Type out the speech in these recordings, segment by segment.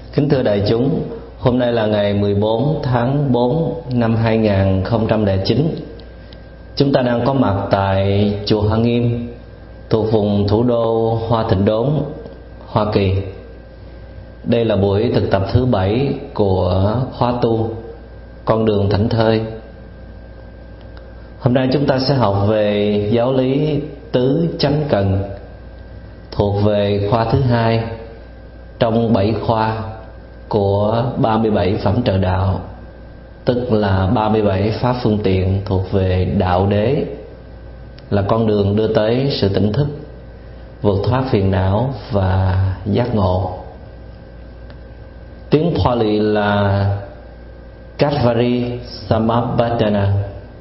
Kính thưa đại chúng, hôm nay là ngày 14 tháng 4 năm 2009. Chúng ta đang có mặt tại chùa Hoa Nghiêm, thuộc vùng thủ đô Hoa Thịnh Đốn, Hoa Kỳ. Đây là buổi thực tập thứ 7 của khóa tu Con đường thảnh thơi. Hôm nay chúng ta sẽ học về giáo lý tứ chánh cần, thuộc về khoa thứ 2 trong 7 khoa của 37 phẩm trợ đạo, tức là 37 pháp phương tiện thuộc về đạo đế, là con đường đưa tới sự tỉnh thức, vượt thoát phiền não và giác ngộ. Tiếng Pali là Katvari Samabhadana.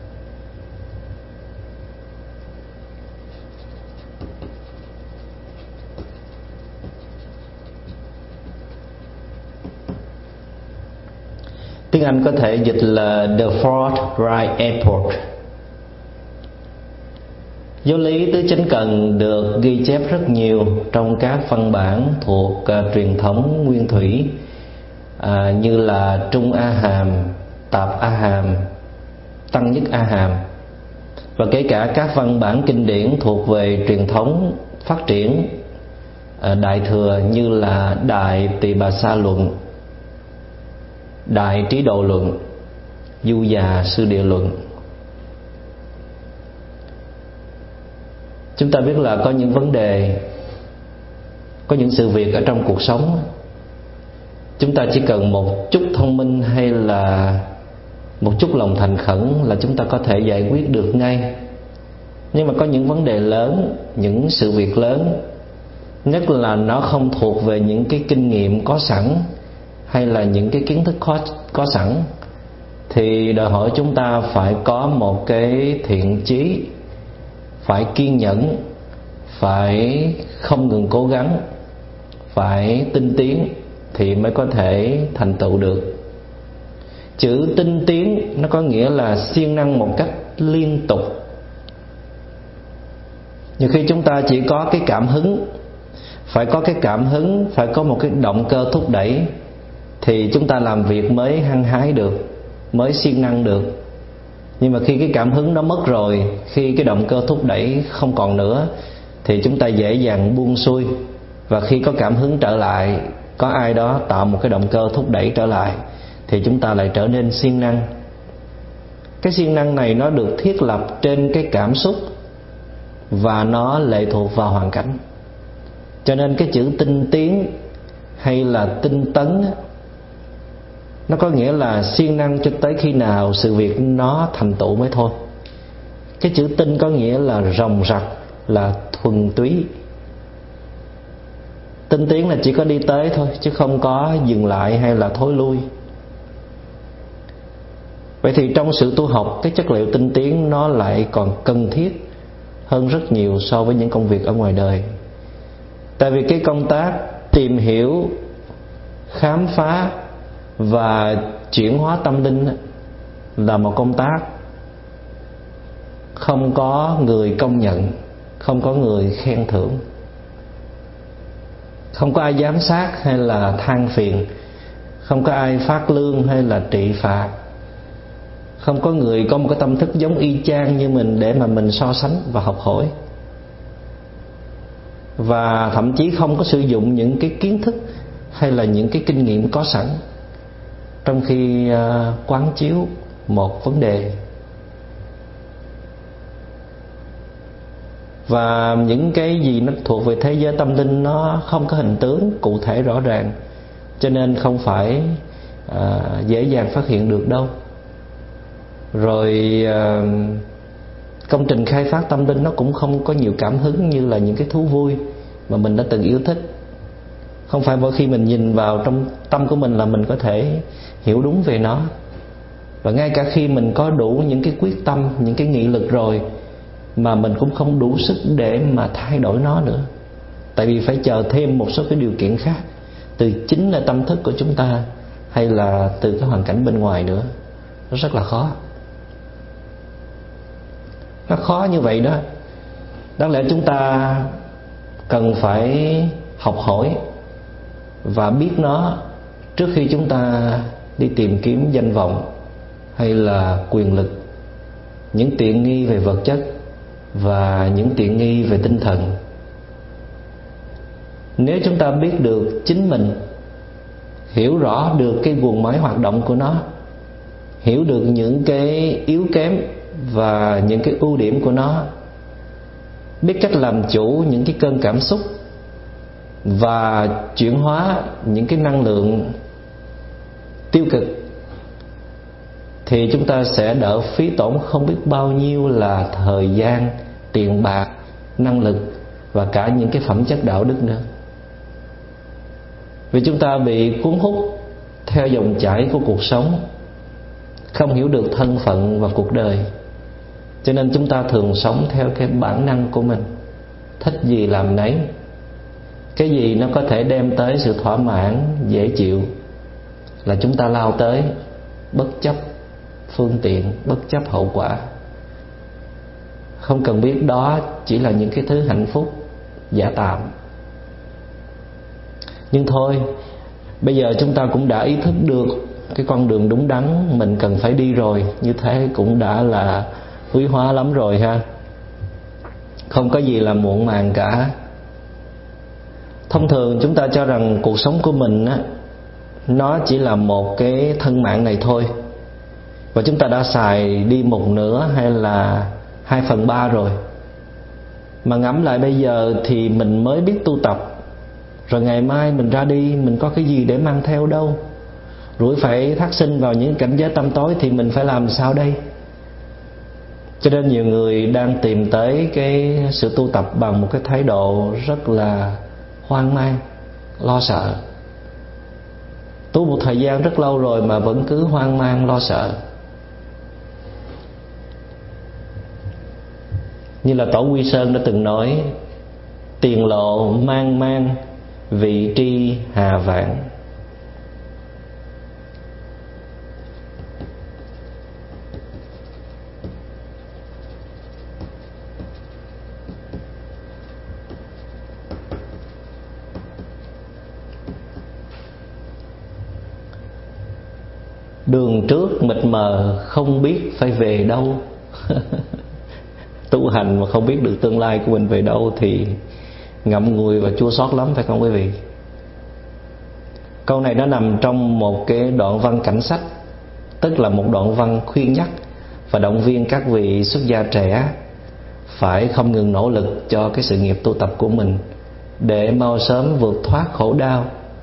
Tiếng Anh có thể dịch là The Fourth Right Airport. Giáo lý tứ chánh cần được ghi chép rất nhiều trong các văn bản thuộc truyền thống nguyên thủy, như là Trung A Hàm, Tạp A Hàm, Tăng Nhất A Hàm, và kể cả các văn bản kinh điển thuộc về truyền thống phát triển Đại Thừa, như là Đại Tỳ Bà Sa Luận, Đại Trí Độ Luận, Du Già Sư Địa Luận. Chúng ta biết là có những vấn đề, có những sự việc ở trong cuộc sống, chúng ta chỉ cần một chút thông minh hay là một chút lòng thành khẩn là chúng ta có thể giải quyết được ngay. Nhưng mà có những vấn đề lớn, những sự việc lớn, nhất là nó không thuộc về những cái kinh nghiệm có sẵn hay là những cái kiến thức có sẵn, thì đòi hỏi chúng ta phải có một cái thiện chí, phải kiên nhẫn, phải không ngừng cố gắng, phải tinh tiến thì mới có thể thành tựu được. Chữ tinh tiến nó có nghĩa là siêng năng một cách liên tục. Nhiều khi chúng ta chỉ có cái cảm hứng, phải có cái cảm hứng, phải có một cái động cơ thúc đẩy thì chúng ta làm việc mới hăng hái được, mới siêng năng được. Nhưng mà khi cái cảm hứng nó mất rồi, khi cái động cơ thúc đẩy không còn nữa, thì chúng ta dễ dàng buông xuôi. Và khi có cảm hứng trở lại, có ai đó tạo một cái động cơ thúc đẩy trở lại, thì chúng ta lại trở nên siêng năng. Cái siêng năng này nó được thiết lập trên cái cảm xúc, và nó lệ thuộc vào hoàn cảnh. Cho nên cái chữ tinh tiến hay là tinh tấn, nó có nghĩa là siêng năng cho tới khi nào sự việc nó thành tựu mới thôi. Cái chữ tinh có nghĩa là ròng rặc, là thuần túy. Tinh tiến là chỉ có đi tới thôi, chứ không có dừng lại hay là thối lui. Vậy thì trong sự tu học, cái chất liệu tinh tiến nó lại còn cần thiết hơn rất nhiều so với những công việc ở ngoài đời. Tại vì cái công tác tìm hiểu, khám phá và chuyển hóa tâm linh là một công tác không có người công nhận, không có người khen thưởng, không có ai giám sát hay là than phiền, không có ai phát lương hay là trị phạt, không có người có một cái tâm thức giống y chang như mình để mà mình so sánh và học hỏi. Và thậm chí không có sử dụng những cái kiến thức hay là những cái kinh nghiệm có sẵn trong khi quán chiếu một vấn đề. Và những cái gì nó thuộc về thế giới tâm linh nó không có hình tướng cụ thể rõ ràng, cho nên không phải dễ dàng phát hiện được đâu. Rồi công trình khai phát tâm linh nó cũng không có nhiều cảm hứng như là những cái thú vui mà mình đã từng yêu thích. Không phải mỗi khi mình nhìn vào trong tâm của mình là mình có thể hiểu đúng về nó. Và ngay cả khi mình có đủ những cái quyết tâm, những cái nghị lực rồi, mà mình cũng không đủ sức để mà thay đổi nó nữa. Tại vì phải chờ thêm một số cái điều kiện khác, từ chính là tâm thức của chúng ta hay là từ cái hoàn cảnh bên ngoài nữa. Nó rất là khó. Nó khó như vậy đó. Đáng lẽ chúng ta cần phải học hỏi và biết nó trước khi chúng ta đi tìm kiếm danh vọng hay là quyền lực, những tiện nghi về vật chất và những tiện nghi về tinh thần. Nếu chúng ta biết được chính mình, hiểu rõ được cái guồng máy hoạt động của nó, hiểu được những cái yếu kém và những cái ưu điểm của nó, biết cách làm chủ những cái cơn cảm xúc và chuyển hóa những cái năng lượng tiêu cực, thì chúng ta sẽ đỡ phí tổn không biết bao nhiêu là thời gian, tiền bạc, năng lực và cả những cái phẩm chất đạo đức nữa. Vì chúng ta bị cuốn hút theo dòng chảy của cuộc sống, không hiểu được thân phận và cuộc đời, cho nên chúng ta thường sống theo cái bản năng của mình, thích gì làm nấy. Cái gì nó có thể đem tới sự thỏa mãn, dễ chịu là chúng ta lao tới, bất chấp phương tiện, bất chấp hậu quả, không cần biết đó chỉ là những cái thứ hạnh phúc giả tạm. Nhưng thôi, bây giờ chúng ta cũng đã ý thức được cái con đường đúng đắn mình cần phải đi rồi, như thế cũng đã là quý hóa lắm rồi ha. Không có gì là muộn màng cả. Thông thường chúng ta cho rằng cuộc sống của mình á, nó chỉ là một cái thân mạng này thôi, và chúng ta đã xài đi một nửa hay là 2/3 rồi. Mà ngẫm lại bây giờ thì mình mới biết tu tập, rồi ngày mai mình ra đi, mình có cái gì để mang theo đâu. Rủi phải thác sinh vào những cảnh giới tăm tối thì mình phải làm sao đây? Cho nên nhiều người đang tìm tới cái sự tu tập bằng một cái thái độ rất là hoang mang, lo sợ. Tu một thời gian rất lâu rồi mà vẫn cứ hoang mang, lo sợ. Như là Tổ Quy Sơn đã từng nói: tiền lộ mang mang, vị tri hà vạn. Đường trước mịt mờ, không biết phải về đâu. Tu hành mà không biết được tương lai của mình về đâu thì ngậm ngùi và chua xót lắm, phải không quý vị? Câu này nó nằm trong một cái đoạn văn cảnh sách, tức là một đoạn văn khuyên nhắc và động viên các vị xuất gia trẻ phải không ngừng nỗ lực cho cái sự nghiệp tu tập của mình, để mau sớm vượt thoát khổ đau,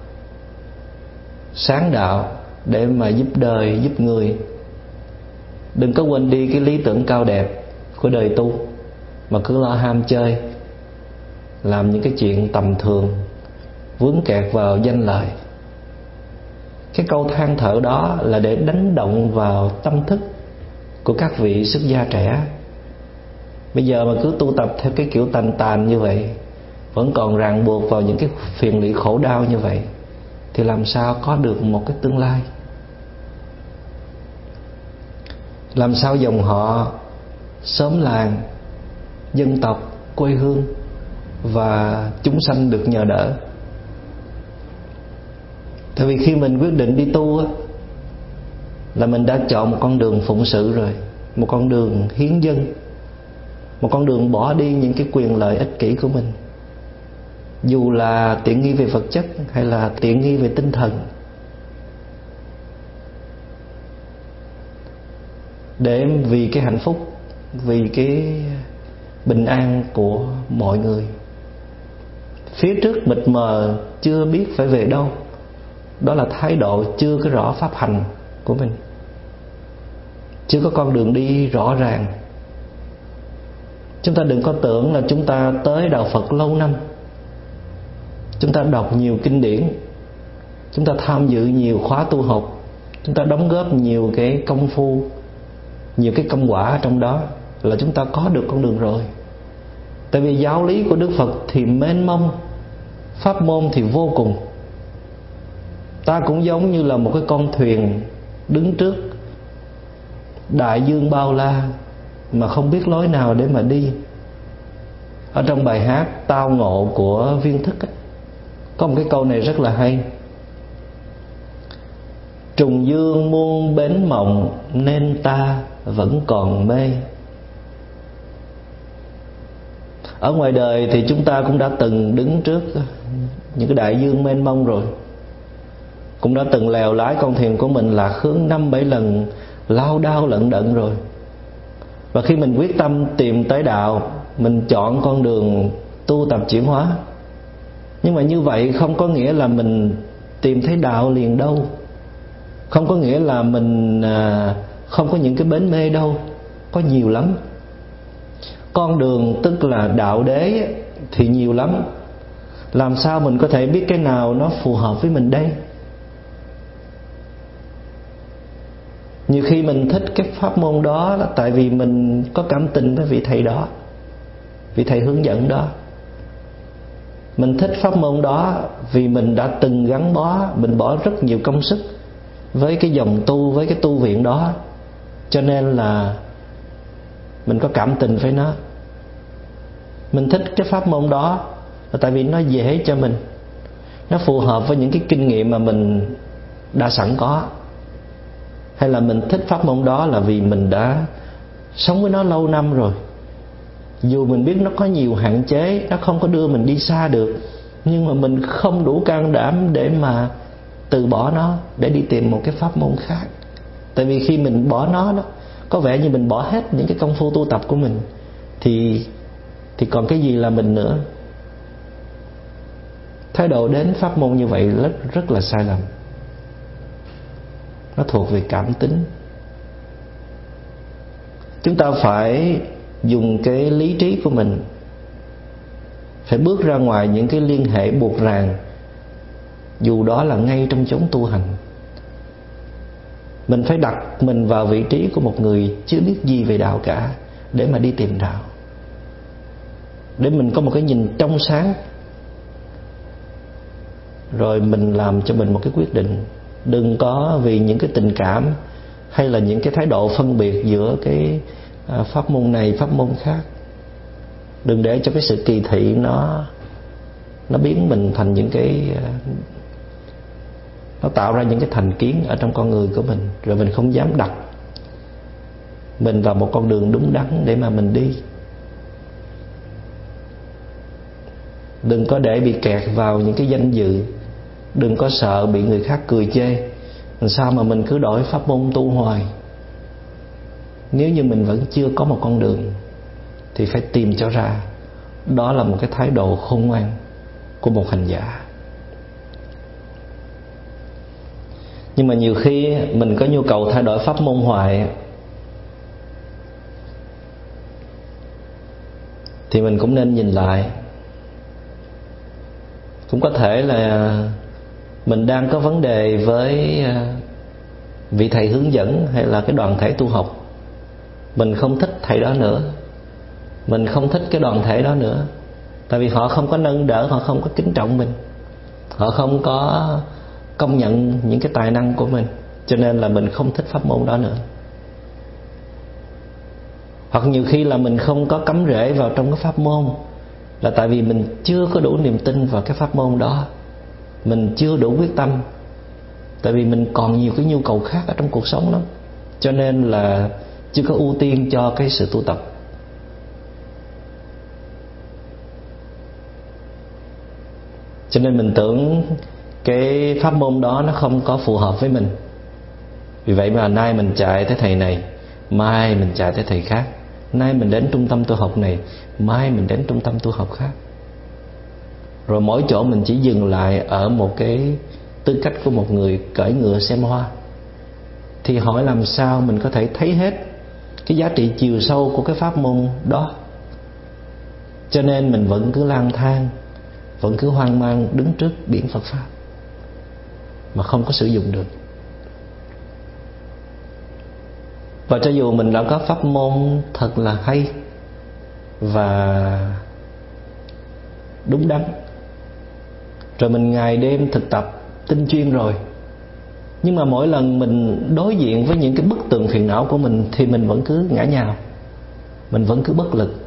sáng đạo để mà giúp đời, giúp người. Đừng có quên đi cái lý tưởng cao đẹp của đời tu, mà cứ lo ham chơi, làm những cái chuyện tầm thường, vướng kẹt vào danh lợi. Cái câu than thở đó là để đánh động vào tâm thức của các vị xuất gia trẻ. Bây giờ mà cứ tu tập theo cái kiểu tàn tàn như vậy, vẫn còn ràng buộc vào những cái phiền lụy khổ đau như vậy, thì làm sao có được một cái tương lai? Làm sao dòng họ, xóm làng, dân tộc, quê hương và chúng sanh được nhờ đỡ? Tại vì khi mình quyết định đi tu á, là mình đã chọn một con đường phụng sự rồi, một con đường hiến dân, một con đường bỏ đi những cái quyền lợi ích kỷ của mình, dù là tiện nghi về vật chất hay là tiện nghi về tinh thần, để vì cái hạnh phúc, vì cái bình an của mọi người. Phía trước mịt mờ, chưa biết phải về đâu, đó là thái độ chưa có rõ pháp hành của mình, chưa có con đường đi rõ ràng. Chúng ta đừng có tưởng là chúng ta tới đạo Phật lâu năm, chúng ta đọc nhiều kinh điển, chúng ta tham dự nhiều khóa tu học, chúng ta đóng góp nhiều cái công phu, nhiều cái công quả trong đó, là chúng ta có được con đường rồi. Tại vì giáo lý của Đức Phật thì mênh mông, pháp môn thì vô cùng. Ta cũng giống như là một cái con thuyền đứng trước đại dương bao la mà không biết lối nào để mà đi. Ở trong bài hát Tao Ngộ của Viên Thức ấy, có một cái câu này rất là hay: Trùng dương muôn bến mộng, nên ta vẫn còn mê. Ở ngoài đời thì chúng ta cũng đã từng đứng trước những cái đại dương mênh mông rồi, cũng đã từng lèo lái con thuyền của mình lạc hướng 5-7 lần, lao đao lận đận rồi. Và khi mình quyết tâm tìm tới đạo, mình chọn con đường tu tập chuyển hóa. Nhưng mà như vậy không có nghĩa là mình tìm thấy đạo liền đâu, không có nghĩa là mình không có những cái bến mê đâu, có nhiều lắm. Con đường tức là đạo đế thì nhiều lắm. Làm sao mình có thể biết cái nào nó phù hợp với mình đây? Nhiều khi mình thích cái pháp môn đó là tại vì mình có cảm tình với vị thầy đó, vị thầy hướng dẫn đó. Mình thích pháp môn đó vì mình đã từng gắn bó, mình bỏ rất nhiều công sức với cái dòng tu, với cái tu viện đó, cho nên là mình có cảm tình với nó. Mình thích cái pháp môn đó là tại vì nó dễ cho mình, nó phù hợp với những cái kinh nghiệm mà mình đã sẵn có. Hay là mình thích pháp môn đó là vì mình đã sống với nó lâu năm rồi. Dù mình biết nó có nhiều hạn chế, nó không có đưa mình đi xa được, nhưng mà mình không đủ can đảm để mà từ bỏ nó, để đi tìm một cái pháp môn khác. Tại vì khi mình bỏ nó đó, có vẻ như mình bỏ hết những cái công phu tu tập của mình, thì còn cái gì là mình nữa. Thái độ đến pháp môn như vậy rất là sai lầm. Nó thuộc về cảm tính. Chúng ta phải dùng cái lý trí của mình, phải bước ra ngoài những cái liên hệ buộc ràng, dù đó là ngay trong chốn tu hành. Mình phải đặt mình vào vị trí của một người chưa biết gì về đạo cả, để mà đi tìm đạo, để mình có một cái nhìn trong sáng, rồi mình làm cho mình một cái quyết định. Đừng có vì những cái tình cảm hay là những cái thái độ phân biệt giữa cái pháp môn này pháp môn khác. Đừng để cho cái sự kỳ thị nó biến mình thành những cái, nó tạo ra những cái thành kiến ở trong con người của mình, rồi mình không dám đặt mình vào một con đường đúng đắn để mà mình đi. Đừng có để bị kẹt vào những cái danh dự, đừng có sợ bị người khác cười chê. Làm sao mà mình cứ đổi pháp môn tu hoài? Nếu như mình vẫn chưa có một con đường thì phải tìm cho ra. Đó là một cái thái độ khôn ngoan của một hành giả. Nhưng mà nhiều khi mình có nhu cầu thay đổi pháp môn hoài, thì mình cũng nên nhìn lại. Cũng có thể là mình đang có vấn đề với vị thầy hướng dẫn hay là cái đoàn thể tu học. Mình không thích thầy đó nữa, mình không thích cái đoàn thể đó nữa, tại vì họ không có nâng đỡ, họ không có kính trọng mình, họ không có công nhận những cái tài năng của mình, cho nên là mình không thích pháp môn đó nữa. Hoặc nhiều khi là mình không có cắm rễ vào trong cái pháp môn là tại vì mình chưa có đủ niềm tin vào cái pháp môn đó, mình chưa đủ quyết tâm, tại vì mình còn nhiều cái nhu cầu khác ở trong cuộc sống lắm, cho nên là chưa có ưu tiên cho cái sự tu tập. Cho nên mình tưởng cái pháp môn đó nó không có phù hợp với mình. Vì vậy mà nay mình chạy tới thầy này, mai mình chạy tới thầy khác. Nay mình đến trung tâm tu học này, mai mình đến trung tâm tu học khác. Rồi mỗi chỗ mình chỉ dừng lại ở một cái tư cách của một người cưỡi ngựa xem hoa. Thì hỏi làm sao mình có thể thấy hết cái giá trị chiều sâu của cái pháp môn đó. Cho nên mình vẫn cứ lang thang, vẫn cứ hoang mang đứng trước biển Phật Pháp mà không có sử dụng được. Và cho dù mình đã có pháp môn thật là hay và đúng đắn, rồi mình ngày đêm thực tập tinh chuyên rồi, nhưng mà mỗi lần mình đối diện với những cái bức tường phiền não của mình thì mình vẫn cứ ngã nhào, mình vẫn cứ bất lực,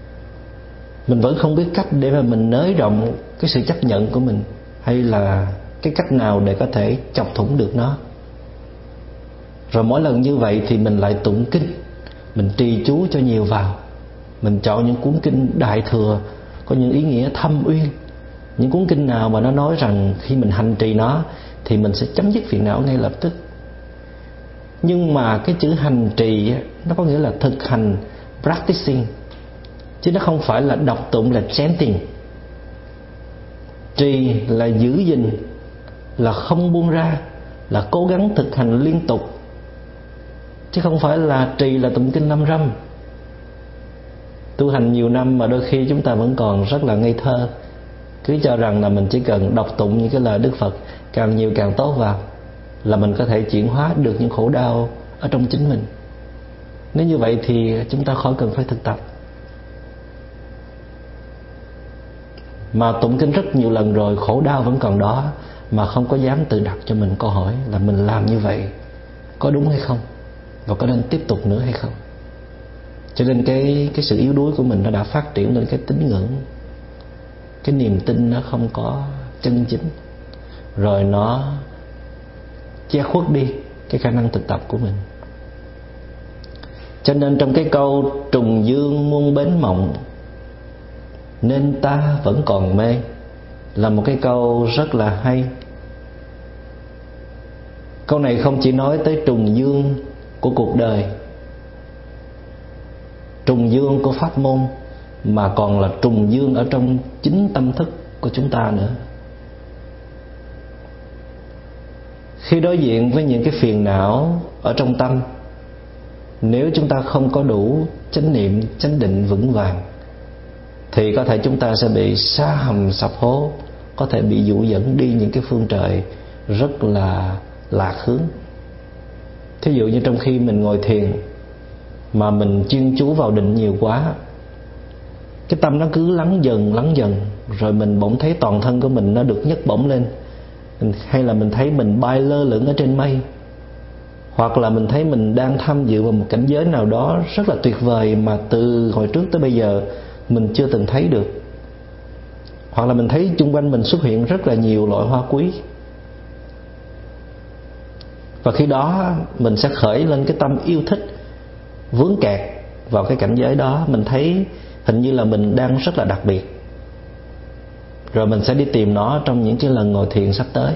mình vẫn không biết cách để mà mình nới rộng cái sự chấp nhận của mình, hay là cái cách nào để có thể chọc thủng được nó. Rồi mỗi lần như vậy thì mình lại tụng kinh, mình trì chú cho nhiều vào. Mình chọn những cuốn kinh Đại Thừa có những ý nghĩa thâm uyên, những cuốn kinh nào mà nó nói rằng khi mình hành trì nó thì mình sẽ chấm dứt phiền não ngay lập tức. Nhưng mà cái chữ hành trì nó có nghĩa là thực hành, practicing, chứ nó không phải là đọc tụng, là chanting. Trì là giữ gìn, là không buông ra, là cố gắng thực hành liên tục, chứ không phải là trì là tụng kinh 5 râm. Tu hành nhiều năm mà đôi khi chúng ta vẫn còn rất là ngây thơ, cứ cho rằng là mình chỉ cần đọc tụng những cái lời Đức Phật càng nhiều càng tốt vào là mình có thể chuyển hóa được những khổ đau ở trong chính mình. Nếu như vậy thì chúng ta khỏi cần phải thực tập. Mà tụng kinh rất nhiều lần rồi khổ đau vẫn còn đó, mà không có dám tự đặt cho mình câu hỏi là mình làm như vậy có đúng hay không, và có nên tiếp tục nữa hay không. Cho nên cái sự yếu đuối của mình nó đã phát triển lên cái tín ngưỡng, cái niềm tin nó không có chân chính, rồi nó che khuất đi cái khả năng thực tập của mình. Cho nên trong cái câu trùng dương muôn bến mộng nên ta vẫn còn mê là một cái câu rất là hay. Câu này không chỉ nói tới trùng dương của cuộc đời, trùng dương của pháp môn, mà còn là trùng dương ở trong chính tâm thức của chúng ta nữa. Khi đối diện với những cái phiền não ở trong tâm, nếu chúng ta không có đủ chánh niệm, chánh định vững vàng thì có thể chúng ta sẽ bị sa hầm sập hố, có thể bị dụ dẫn đi những cái phương trời rất là lạc hướng. Thí dụ như trong khi mình ngồi thiền mà mình chuyên chú vào định nhiều quá, cái tâm nó cứ lắng dần, rồi mình bỗng thấy toàn thân của mình nó được nhấc bổng lên, hay là mình thấy mình bay lơ lửng ở trên mây, hoặc là mình thấy mình đang tham dự vào một cảnh giới nào đó rất là tuyệt vời mà từ hồi trước tới bây giờ mình chưa từng thấy được, hoặc là mình thấy xung quanh mình xuất hiện rất là nhiều loại hoa quý. Và khi đó mình sẽ khởi lên cái tâm yêu thích, vướng kẹt vào cái cảnh giới đó. Mình thấy hình như là mình đang rất là đặc biệt, rồi mình sẽ đi tìm nó trong những cái lần ngồi thiền sắp tới.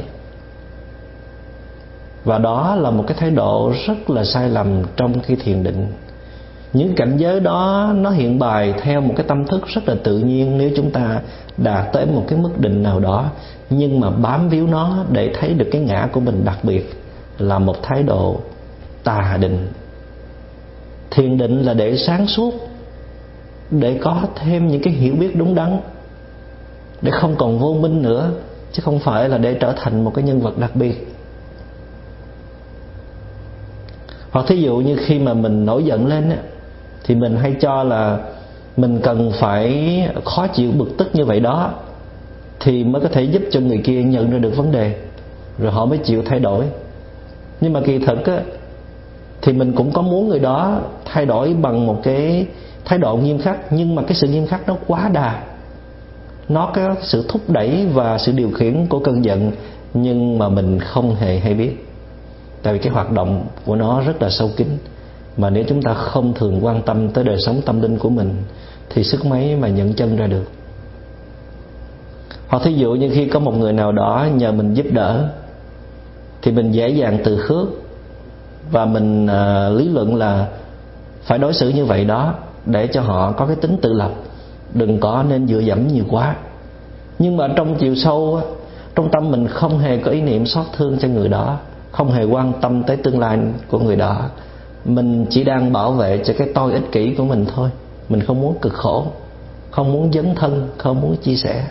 Và đó là một cái thái độ rất là sai lầm trong khi thiền định. Những cảnh giới đó nó hiện bài theo một cái tâm thức rất là tự nhiên nếu chúng ta đạt tới một cái mức định nào đó, nhưng mà bám víu nó để thấy được cái ngã của mình đặc biệt là một thái độ tà định. Thiền định là để sáng suốt, để có thêm những cái hiểu biết đúng đắn, để không còn vô minh nữa, chứ không phải là để trở thành một cái nhân vật đặc biệt. Hoặc thí dụ như khi mà mình nổi giận lên á, thì mình hay cho là mình cần phải khó chịu bực tức như vậy đó thì mới có thể giúp cho người kia nhận ra được vấn đề, rồi họ mới chịu thay đổi. Nhưng mà kỳ thực á, thì mình cũng có muốn người đó thay đổi bằng một cái thái độ nghiêm khắc, nhưng mà cái sự nghiêm khắc nó quá đà, nó có sự thúc đẩy và sự điều khiển của cơn giận, nhưng mà mình không hề hay biết. Tại vì cái hoạt động của nó rất là sâu kín, mà nếu chúng ta không thường quan tâm tới đời sống tâm linh của mình thì sức mấy mà nhận chân ra được. Hoặc thí dụ như khi có một người nào đó nhờ mình giúp đỡ thì mình dễ dàng từ khước, và mình lý luận là phải đối xử như vậy đó để cho họ có cái tính tự lập, đừng có nên dựa dẫm nhiều quá. Nhưng mà trong chiều sâu, trong tâm mình không hề có ý niệm xót thương cho người đó, không hề quan tâm tới tương lai của người đó. Mình chỉ đang bảo vệ cho cái tôi ích kỷ của mình thôi. Mình không muốn cực khổ, không muốn dấn thân, không muốn chia sẻ.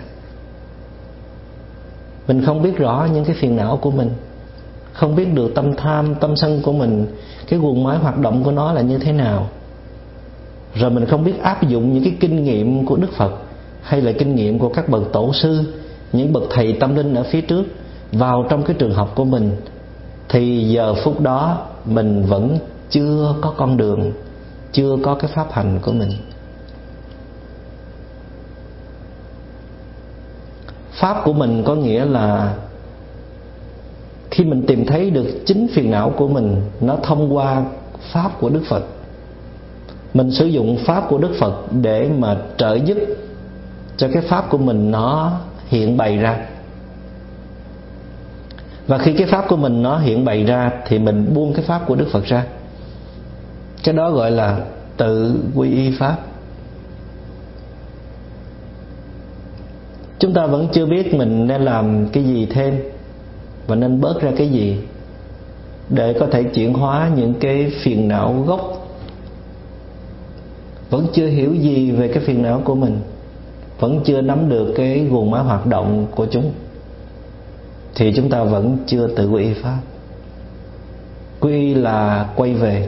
Mình không biết rõ những cái phiền não của mình, không biết được tâm tham, tâm sân của mình, cái guồng máy hoạt động của nó là như thế nào. Rồi mình không biết áp dụng những cái kinh nghiệm của Đức Phật hay là kinh nghiệm của các bậc tổ sư, những bậc thầy tâm linh ở phía trước vào trong cái trường học của mình, thì giờ phút đó mình vẫn chưa có con đường, chưa có cái pháp hành của mình. Pháp của mình có nghĩa là khi mình tìm thấy được chính phiền não của mình, nó thông qua pháp của Đức Phật. Mình sử dụng pháp của Đức Phật để mà trợ giúp cho cái pháp của mình nó hiện bày ra. Và khi cái pháp của mình nó hiện bày ra thì mình buông cái pháp của Đức Phật ra. Cái đó gọi là tự quy y pháp. Chúng ta vẫn chưa biết mình nên làm cái gì thêm và nên bớt ra cái gì để có thể chuyển hóa những cái phiền não gốc. Vẫn chưa hiểu gì về cái phiền não của mình, vẫn chưa nắm được cái guồng máy hoạt động của chúng, thì chúng ta vẫn chưa tự quy y pháp. Quy y là quay về,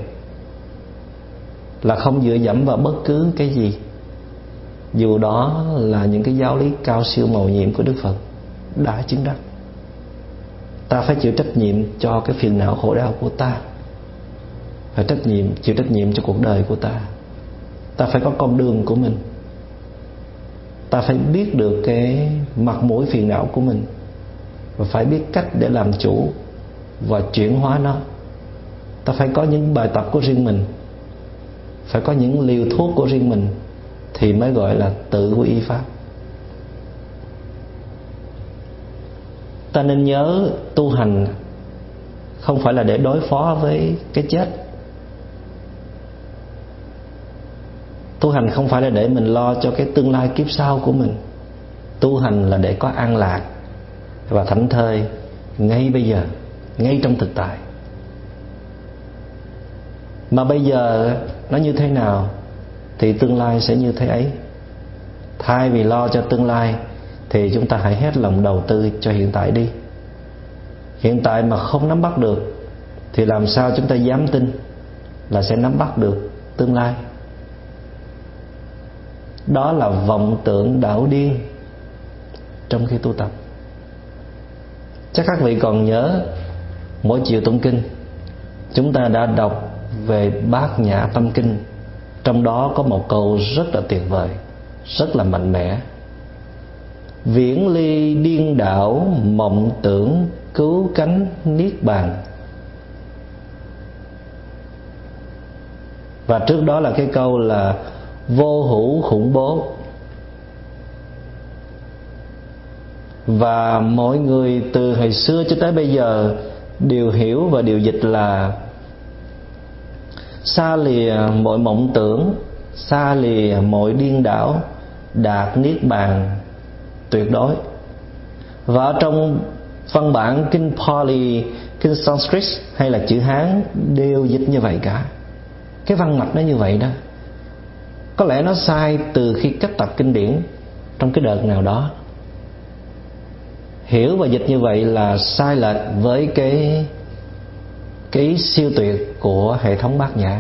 là không dựa dẫm vào bất cứ cái gì, dù đó là những cái giáo lý cao siêu mầu nhiệm của Đức Phật đã chứng đắc. Ta phải chịu trách nhiệm cho cái phiền não khổ đau của ta, phải chịu trách nhiệm cho cuộc đời của ta. Ta phải có con đường của mình. Ta phải biết được cái mặt mũi phiền não của mình, và phải biết cách để làm chủ và chuyển hóa nó. Ta phải có những bài tập của riêng mình, phải có những liều thuốc của riêng mình, thì mới gọi là tự quy y pháp. Ta nên nhớ tu hành không phải là để đối phó với cái chết. Tu hành không phải là để mình lo cho cái tương lai kiếp sau của mình. Tu hành là để có an lạc và thảnh thơi ngay bây giờ, ngay trong thực tại. Mà bây giờ nó như thế nào thì tương lai sẽ như thế ấy. Thay vì lo cho tương lai thì chúng ta hãy hết lòng đầu tư cho hiện tại đi. Hiện tại mà không nắm bắt được thì làm sao chúng ta dám tin là sẽ nắm bắt được tương lai. Đó là vọng tưởng đảo điên trong khi tu tập. Chắc các vị còn nhớ mỗi chiều tụng kinh chúng ta đã đọc về Bát Nhã Tâm Kinh. Trong đó có một câu rất là tuyệt vời, rất là mạnh mẽ: viễn ly điên đảo mộng tưởng cứu cánh niết bàn. Và trước đó là cái câu là vô hữu khủng bố. Và mọi người từ hồi xưa cho tới bây giờ đều hiểu và đều dịch là xa lìa mọi mộng tưởng, xa lìa mọi điên đảo, đạt niết bàn tuyệt đối. Và ở trong văn bản kinh Pali, kinh Sanskrit hay là chữ Hán đều dịch như vậy cả. Cái văn mạch nó như vậy đó. Có lẽ nó sai từ khi cách tập kinh điển trong cái đợt nào đó. Hiểu và dịch như vậy là sai lệch với cái ý siêu tuyệt của hệ thống Bát Nhã.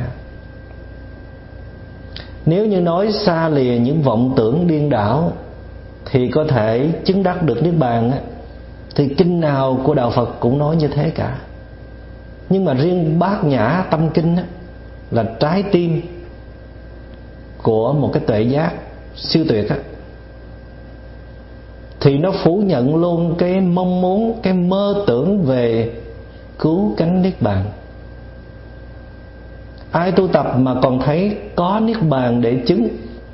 Nếu như nói xa lìa những vọng tưởng điên đảo thì có thể chứng đắc được niết bàn á, thì kinh nào của đạo Phật cũng nói như thế cả. Nhưng mà riêng Bát Nhã Tâm Kinh á, là trái tim của một cái tuệ giác siêu tuyệt á, thì nó phủ nhận luôn cái mong muốn, cái mơ tưởng về cứu cánh niết bàn. Ai tu tập mà còn thấy có niết bàn để chứng,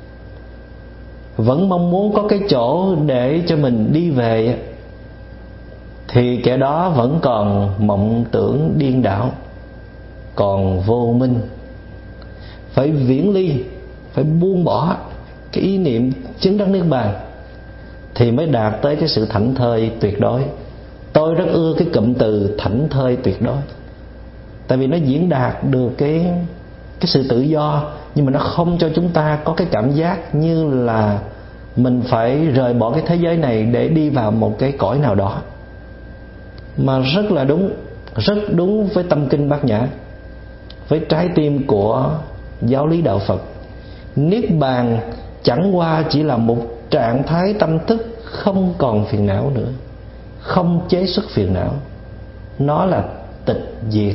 vẫn mong muốn có cái chỗ để cho mình đi về, thì kẻ đó vẫn còn mộng tưởng điên đảo, còn vô minh. Phải viễn ly, phải buông bỏ cái ý niệm chứng đắc niết bàn thì mới đạt tới cái sự thảnh thơi tuyệt đối. Tôi rất ưa cái cụm từ thảnh thơi tuyệt đối, tại vì nó diễn đạt được cái sự tự do, nhưng mà nó không cho chúng ta có cái cảm giác như là mình phải rời bỏ cái thế giới này để đi vào một cái cõi nào đó. Mà rất là đúng, rất đúng với tâm kinh Bát Nhã, với trái tim của giáo lý đạo Phật. Niết bàn chẳng qua chỉ là một trạng thái tâm thức không còn phiền não nữa, không chế xuất phiền não. Nó là tịch diệt.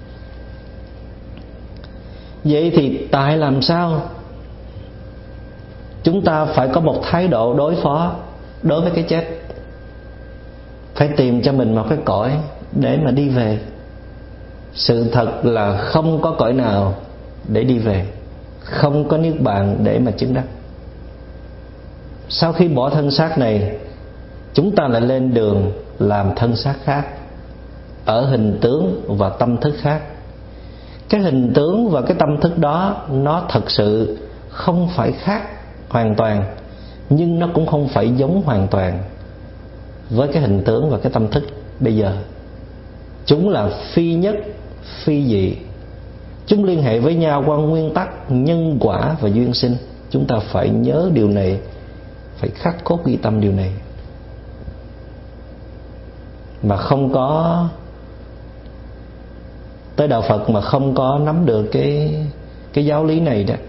Vậy thì tại làm sao chúng ta phải có một thái độ đối phó đối với cái chết? Phải tìm cho mình một cái cõi để mà đi về. Sự thật là không có cõi nào để đi về, không có niết bàn để mà chứng đắc. Sau khi bỏ thân xác này, chúng ta lại lên đường làm thân xác khác, ở hình tướng và tâm thức khác. Cái hình tướng và cái tâm thức đó nó thật sự không phải khác hoàn toàn, nhưng nó cũng không phải giống hoàn toàn với cái hình tướng và cái tâm thức bây giờ. Chúng là phi nhất, phi dị. Chúng liên hệ với nhau qua nguyên tắc nhân quả và duyên sinh. Chúng ta phải nhớ điều này, phải khắc cốt ghi tâm điều này. Mà không có tới đạo Phật mà không có nắm được cái giáo lý này đó,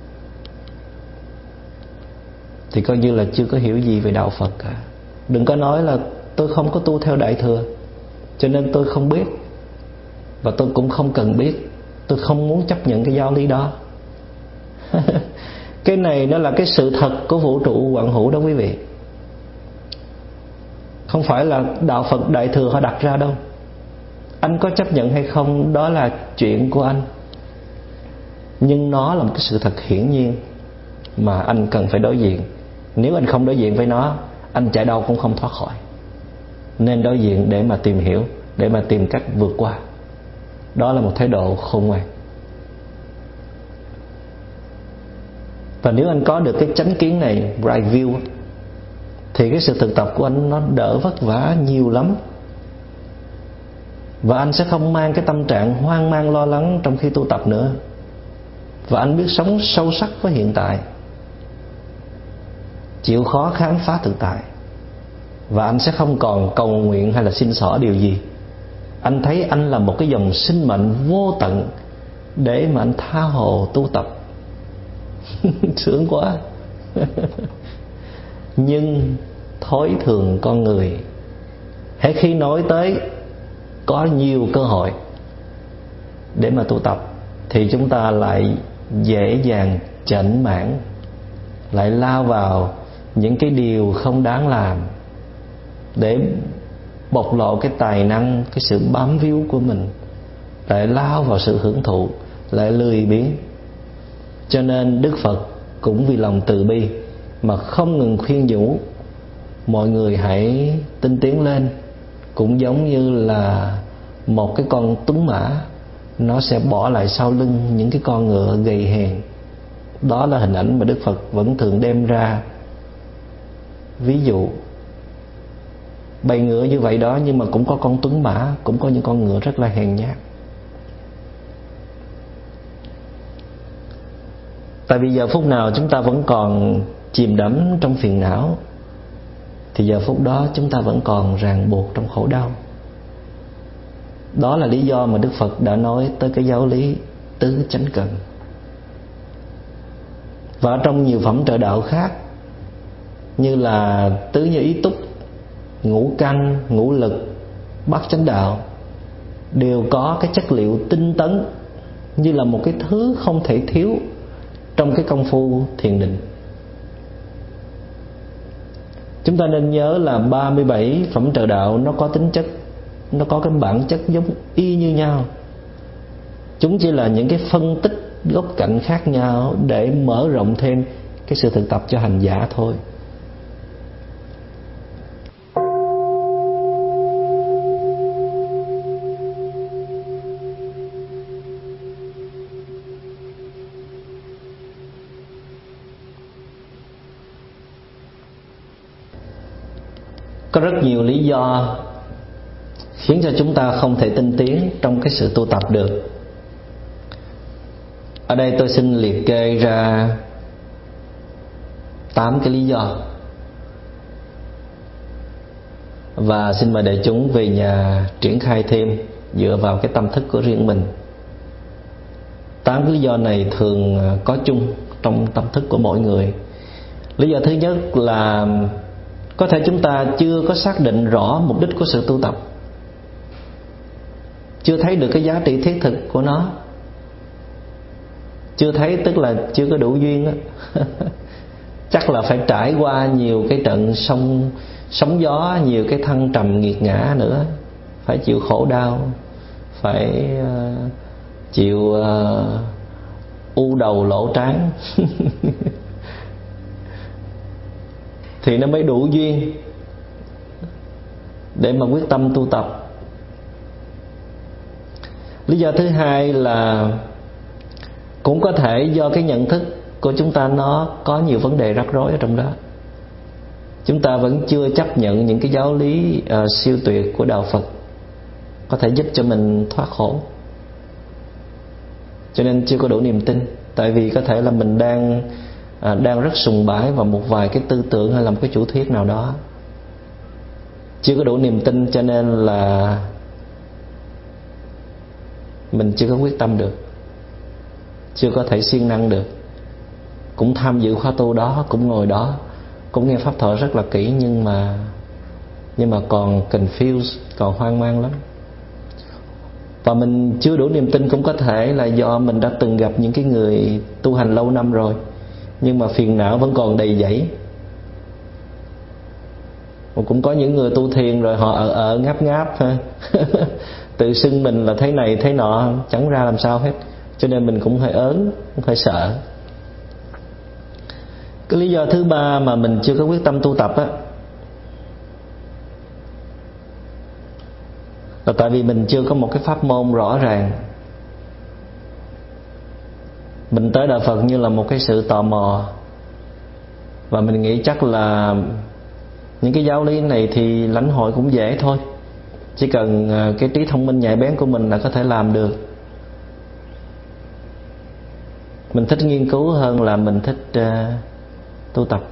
thì coi như là chưa có hiểu gì về đạo Phật cả. Đừng có nói là tôi không có tu theo Đại Thừa cho nên tôi không biết, và tôi cũng không cần biết, tôi không muốn chấp nhận cái giáo lý đó. Cái này nó là cái sự thật của vũ trụ vạn hữu đó quý vị. Không phải là đạo Phật Đại Thừa họ đặt ra đâu. Anh có chấp nhận hay không đó là chuyện của anh, nhưng nó là một cái sự thật hiển nhiên mà anh cần phải đối diện. Nếu anh không đối diện với nó, anh chạy đâu cũng không thoát khỏi. Nên đối diện để mà tìm hiểu, để mà tìm cách vượt qua. Đó là một thái độ khôn ngoan. Và nếu anh có được cái chánh kiến này, right view, thì cái sự thực tập của anh nó đỡ vất vả nhiều lắm. Và anh sẽ không mang cái tâm trạng hoang mang lo lắng trong khi tu tập nữa. Và anh biết sống sâu sắc với hiện tại, chịu khó khám phá thực tại. Và anh sẽ không còn cầu nguyện hay là xin xỏ điều gì. Anh thấy anh là một cái dòng sinh mệnh vô tận để mà anh tha hồ tu tập. Sướng quá. Nhưng thói thường con người, hễ khi nói tới có nhiều cơ hội để mà tu tập, thì chúng ta lại dễ dàng chểnh mảng, lại lao vào những cái điều không đáng làm để bộc lộ cái tài năng, cái sự bám víu của mình, lại lao vào sự hưởng thụ, lại lười biếng. Cho nên Đức Phật cũng vì lòng từ bi mà không ngừng khuyên nhủ mọi người hãy tinh tiến lên. Cũng giống như là một cái con tuấn mã, nó sẽ bỏ lại sau lưng những cái con ngựa gầy hèn. Đó là hình ảnh mà Đức Phật vẫn thường đem ra ví dụ. Bầy ngựa như vậy đó, nhưng mà cũng có con tuấn mã, cũng có những con ngựa rất là hèn nhát. Tại vì giờ phút nào chúng ta vẫn còn chìm đắm trong phiền não, thì giờ phút đó chúng ta vẫn còn ràng buộc trong khổ đau. Đó là lý do mà Đức Phật đã nói tới cái giáo lý tứ chánh cần. Và trong nhiều phẩm trợ đạo khác, như là tứ như ý túc, ngũ căn, ngũ lực, bát chánh đạo, đều có cái chất liệu tinh tấn như là một cái thứ không thể thiếu trong cái công phu thiền định. Chúng ta nên nhớ là 37 phẩm trợ đạo nó có tính chất, nó có cái bản chất giống y như nhau. Chúng chỉ là những cái phân tích góc cạnh khác nhau để mở rộng thêm cái sự thực tập cho hành giả thôi. Có rất nhiều lý do khiến cho chúng ta không thể tinh tiến trong cái sự tu tập được. Ở đây tôi xin liệt kê ra 8 cái lý do, và xin mời đại chúng về nhà triển khai thêm dựa vào cái tâm thức của riêng mình. 8 cái lý do này thường có chung trong tâm thức của mỗi người. Lý do thứ nhất là có thể chúng ta chưa có xác định rõ mục đích của sự tu tập, chưa thấy được cái giá trị thiết thực của nó. Chưa thấy tức là chưa có đủ duyên đó. Chắc là phải trải qua nhiều cái trận sóng gió, nhiều cái thăng trầm nghiệt ngã nữa, phải chịu khổ đau, phải chịu u đầu lỗ trán thì nó mới đủ duyên để mà quyết tâm tu tập. Lý do thứ hai là cũng có thể do cái nhận thức của chúng ta nó có nhiều vấn đề rắc rối ở trong đó. Chúng ta vẫn chưa chấp nhận những cái giáo lý siêu tuyệt của Đạo Phật có thể giúp cho mình thoát khổ, cho nên chưa có đủ niềm tin. Tại vì có thể là mình đang rất sùng bái vào một vài cái tư tưởng hay là một cái chủ thuyết nào đó, chưa có đủ niềm tin, cho nên là mình chưa có quyết tâm được, chưa có thể siêng năng được. Cũng tham dự khóa tu đó, cũng ngồi đó, cũng nghe pháp thoại rất là kỹ, nhưng mà còn confused, còn hoang mang lắm. Và mình chưa đủ niềm tin cũng có thể là do mình đã từng gặp những cái người tu hành lâu năm rồi, nhưng mà phiền não vẫn còn đầy dẫy. Cũng có những người tu thiền rồi họ ngáp ngáp tự xưng mình là thế này thế nọ, chẳng ra làm sao hết. Cho nên mình cũng hơi ớn, cũng hơi sợ. Cái lý do thứ ba mà mình chưa có quyết tâm tu tập á, là tại vì mình chưa có một cái pháp môn rõ ràng. Mình tới Đạo Phật như là một cái sự tò mò, và mình nghĩ chắc là những cái giáo lý này thì lãnh hội cũng dễ thôi, chỉ cần cái trí thông minh nhạy bén của mình là có thể làm được. Mình thích nghiên cứu hơn là mình thích tu tập.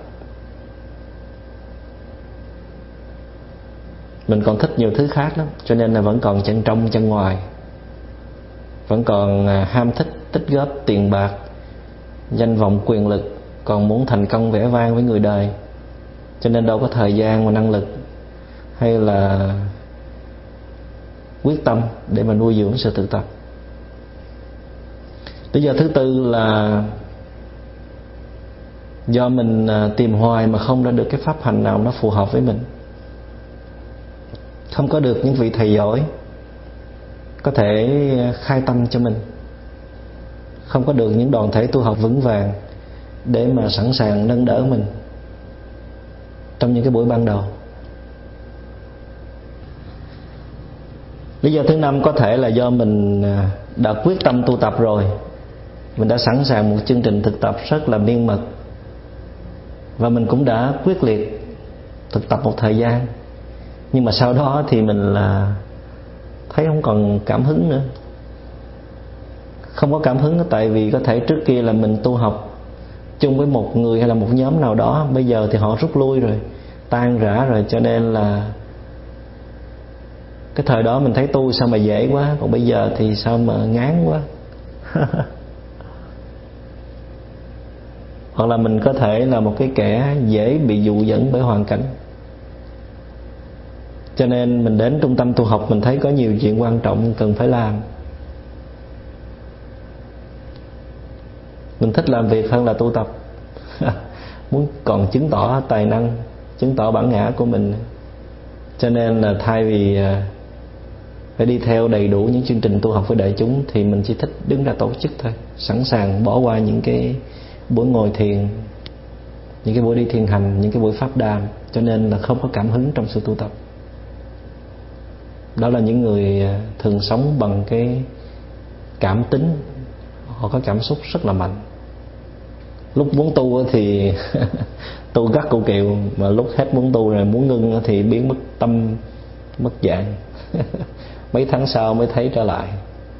Mình còn thích nhiều thứ khác lắm, cho nên là vẫn còn chân trong chân ngoài, vẫn còn ham thích tích góp tiền bạc, danh vọng, quyền lực, còn muốn thành công vẻ vang với người đời, cho nên đâu có thời gian và năng lực hay là quyết tâm để mà nuôi dưỡng sự tự tập. Lý do thứ tư là do mình tìm hoài mà không ra được cái pháp hành nào nó phù hợp với mình, không có được những vị thầy giỏi có thể khai tâm cho mình, không có được những đoàn thể tu học vững vàng để mà sẵn sàng nâng đỡ mình trong những cái buổi ban đầu. Lý do thứ năm có thể là do mình đã quyết tâm tu tập rồi, mình đã sẵn sàng một chương trình thực tập rất là miên mật, và mình cũng đã quyết liệt thực tập một thời gian, nhưng mà sau đó thì mình là thấy không còn cảm hứng nữa. Không có cảm hứng tại vì có thể trước kia là mình tu học chung với một người hay là một nhóm nào đó, bây giờ thì họ rút lui rồi, tan rã rồi, cho nên là cái thời đó mình thấy tu sao mà dễ quá, còn bây giờ thì sao mà ngán quá hoặc là mình có thể là một cái kẻ dễ bị dụ dẫn bởi hoàn cảnh, cho nên mình đến trung tâm tu học mình thấy có nhiều chuyện quan trọng cần phải làm. Mình thích làm việc hơn là tu tập muốn còn chứng tỏ tài năng, chứng tỏ bản ngã của mình, cho nên là thay vì phải đi theo đầy đủ những chương trình tu học với đại chúng thì mình chỉ thích đứng ra tổ chức thôi, sẵn sàng bỏ qua những cái buổi ngồi thiền, những cái buổi đi thiền hành, những cái buổi pháp đàm, cho nên là không có cảm hứng trong sự tu tập. Đó là những người thường sống bằng cái cảm tính, họ có cảm xúc rất là mạnh. Lúc muốn tu thì tu gắt cụ kiệu, mà lúc hết muốn tu rồi muốn ngưng thì biến mất tâm, mất dạng mấy tháng sau mới thấy trở lại.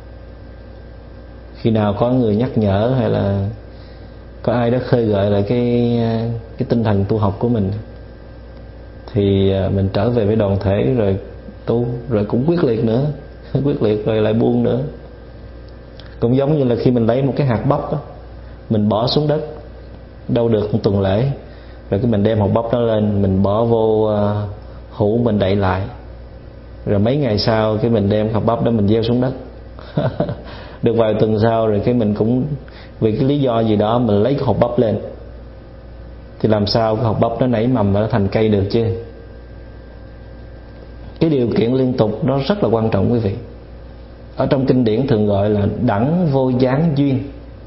Khi nào có người nhắc nhở hay là có ai đó khơi gợi lại cái tinh thần tu học của mình thì mình trở về với đoàn thể rồi tu, rồi cũng quyết liệt nữa quyết liệt rồi lại buông nữa. Cũng giống như là khi mình lấy một cái hạt bắp đó, mình bỏ xuống đất đâu được một tuần lễ, rồi cái mình đem hạt bắp đó lên, mình bỏ vô hũ mình đậy lại, rồi mấy ngày sau cái mình đem hạt bắp đó mình gieo xuống đất được vài tuần sau rồi cái mình cũng vì cái lý do gì đó mình lấy cái hột bắp lên, thì làm sao cái hột bắp nó nảy mầm và nó thành cây được chứ. Cái điều kiện liên tục nó rất là quan trọng quý vị. Ở trong kinh điển thường gọi là đẳng vô gián duyên.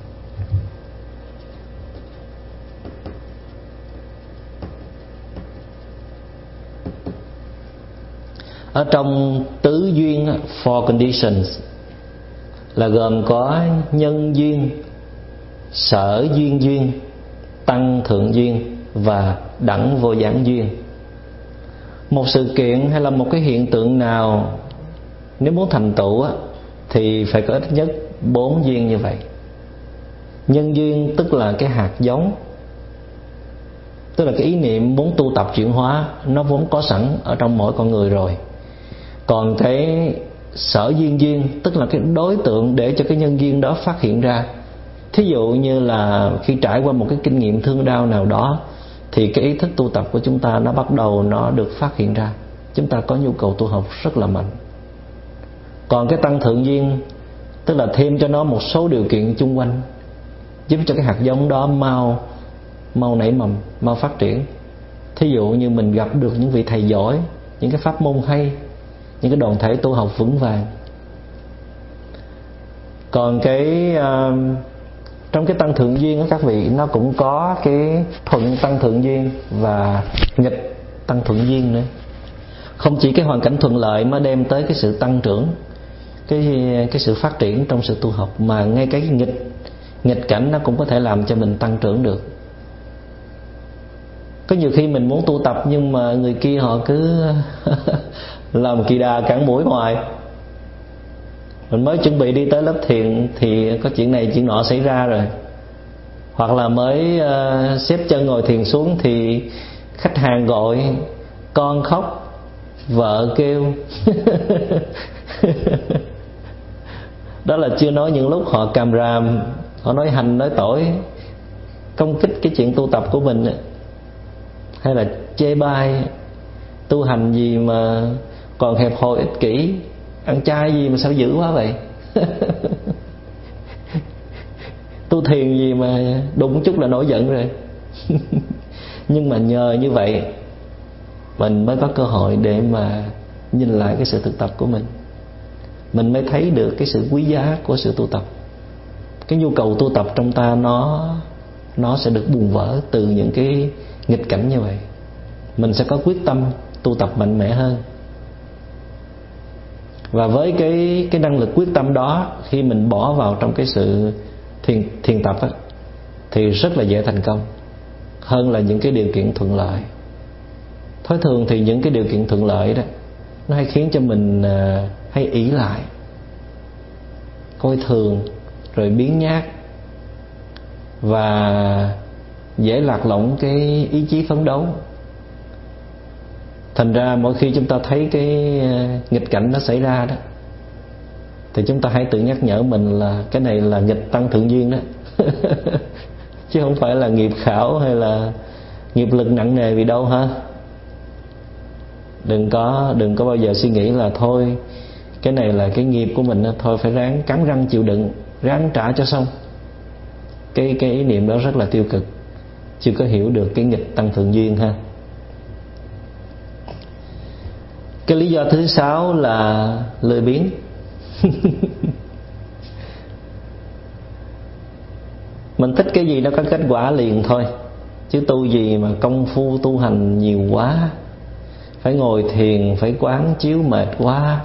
Ở trong tứ duyên, four conditions, là gồm có nhân duyên, sở duyên duyên, tăng thượng duyên và đẳng vô gián duyên. Một sự kiện hay là một cái hiện tượng nào nếu muốn thành tựu thì phải có ít nhất 4 duyên như vậy. Nhân duyên tức là cái hạt giống, tức là cái ý niệm muốn tu tập chuyển hóa, nó vốn có sẵn ở trong mỗi con người rồi. Còn cái sở duyên duyên tức là cái đối tượng để cho cái nhân duyên đó phát hiện ra. Thí dụ như là khi trải qua một cái kinh nghiệm thương đau nào đó, thì cái ý thức tu tập của chúng ta nó bắt đầu nó được phát hiện ra. Chúng ta có nhu cầu tu học rất là mạnh. Còn cái tăng thượng duyên tức là thêm cho nó một số điều kiện chung quanh, giúp cho cái hạt giống đó mau nảy mầm, mau phát triển. Thí dụ như mình gặp được những vị thầy giỏi, những cái pháp môn hay, những cái đoàn thể tu học vững vàng. Còn trong cái tăng thượng duyên đó các vị, nó cũng có cái thuận tăng thượng duyên và nghịch tăng thượng duyên nữa. Không chỉ cái hoàn cảnh thuận lợi mới đem tới cái sự tăng trưởng, cái sự phát triển trong sự tu học, mà ngay cái nghịch cảnh nó cũng có thể làm cho mình tăng trưởng được. Có nhiều khi mình muốn tu tập nhưng mà người kia họ cứ làm kỳ đà cản mũi hoài. Mình mới chuẩn bị đi tới lớp thiền thì có chuyện này chuyện nọ xảy ra rồi. Hoặc là mới xếp chân ngồi thiền xuống thì khách hàng gọi, con khóc, vợ kêu. Đó là chưa nói những lúc họ càm ràm, họ nói hành nói tỏi, công kích cái chuyện tu tập của mình, hay là chê bai tu hành gì mà còn hẹp hòi ích kỷ, ăn chay gì mà sao dữ quá vậy. Tu thiền gì mà đụng chút là nổi giận rồi. Nhưng mà nhờ như vậy mình mới có cơ hội để mà nhìn lại cái sự thực tập của mình mới thấy được cái sự quý giá của sự tu tập. Cái nhu cầu tu tập trong ta nó sẽ được bùng vỡ từ những cái nghịch cảnh như vậy. Mình sẽ có quyết tâm tu tập mạnh mẽ hơn. Và với cái năng lực quyết tâm đó, khi mình bỏ vào trong cái sự thiền tập thì rất là dễ thành công hơn là những cái điều kiện thuận lợi. Thói thường thì những cái điều kiện thuận lợi đó nó hay khiến cho mình hay ỷ lại, coi thường, rồi biếng nhác, và dễ lạc lõng cái ý chí phấn đấu. Thành ra mỗi khi chúng ta thấy cái nghịch cảnh nó xảy ra đó, thì chúng ta hãy tự nhắc nhở mình là cái này là nghịch tăng thượng duyên đó. Chứ không phải là nghiệp khảo hay là nghiệp lực nặng nề vì đâu ha. Đừng có bao giờ suy nghĩ là thôi cái này là cái nghiệp của mình, thôi phải ráng cắn răng chịu đựng, ráng trả cho xong. Cái ý niệm đó rất là tiêu cực, chưa có hiểu được cái nghịch tăng thượng duyên ha. Cái lý do thứ 6 là lười biếng. Mình thích cái gì nó có kết quả liền thôi, chứ tu gì mà công phu tu hành nhiều quá, phải ngồi thiền, phải quán chiếu mệt quá.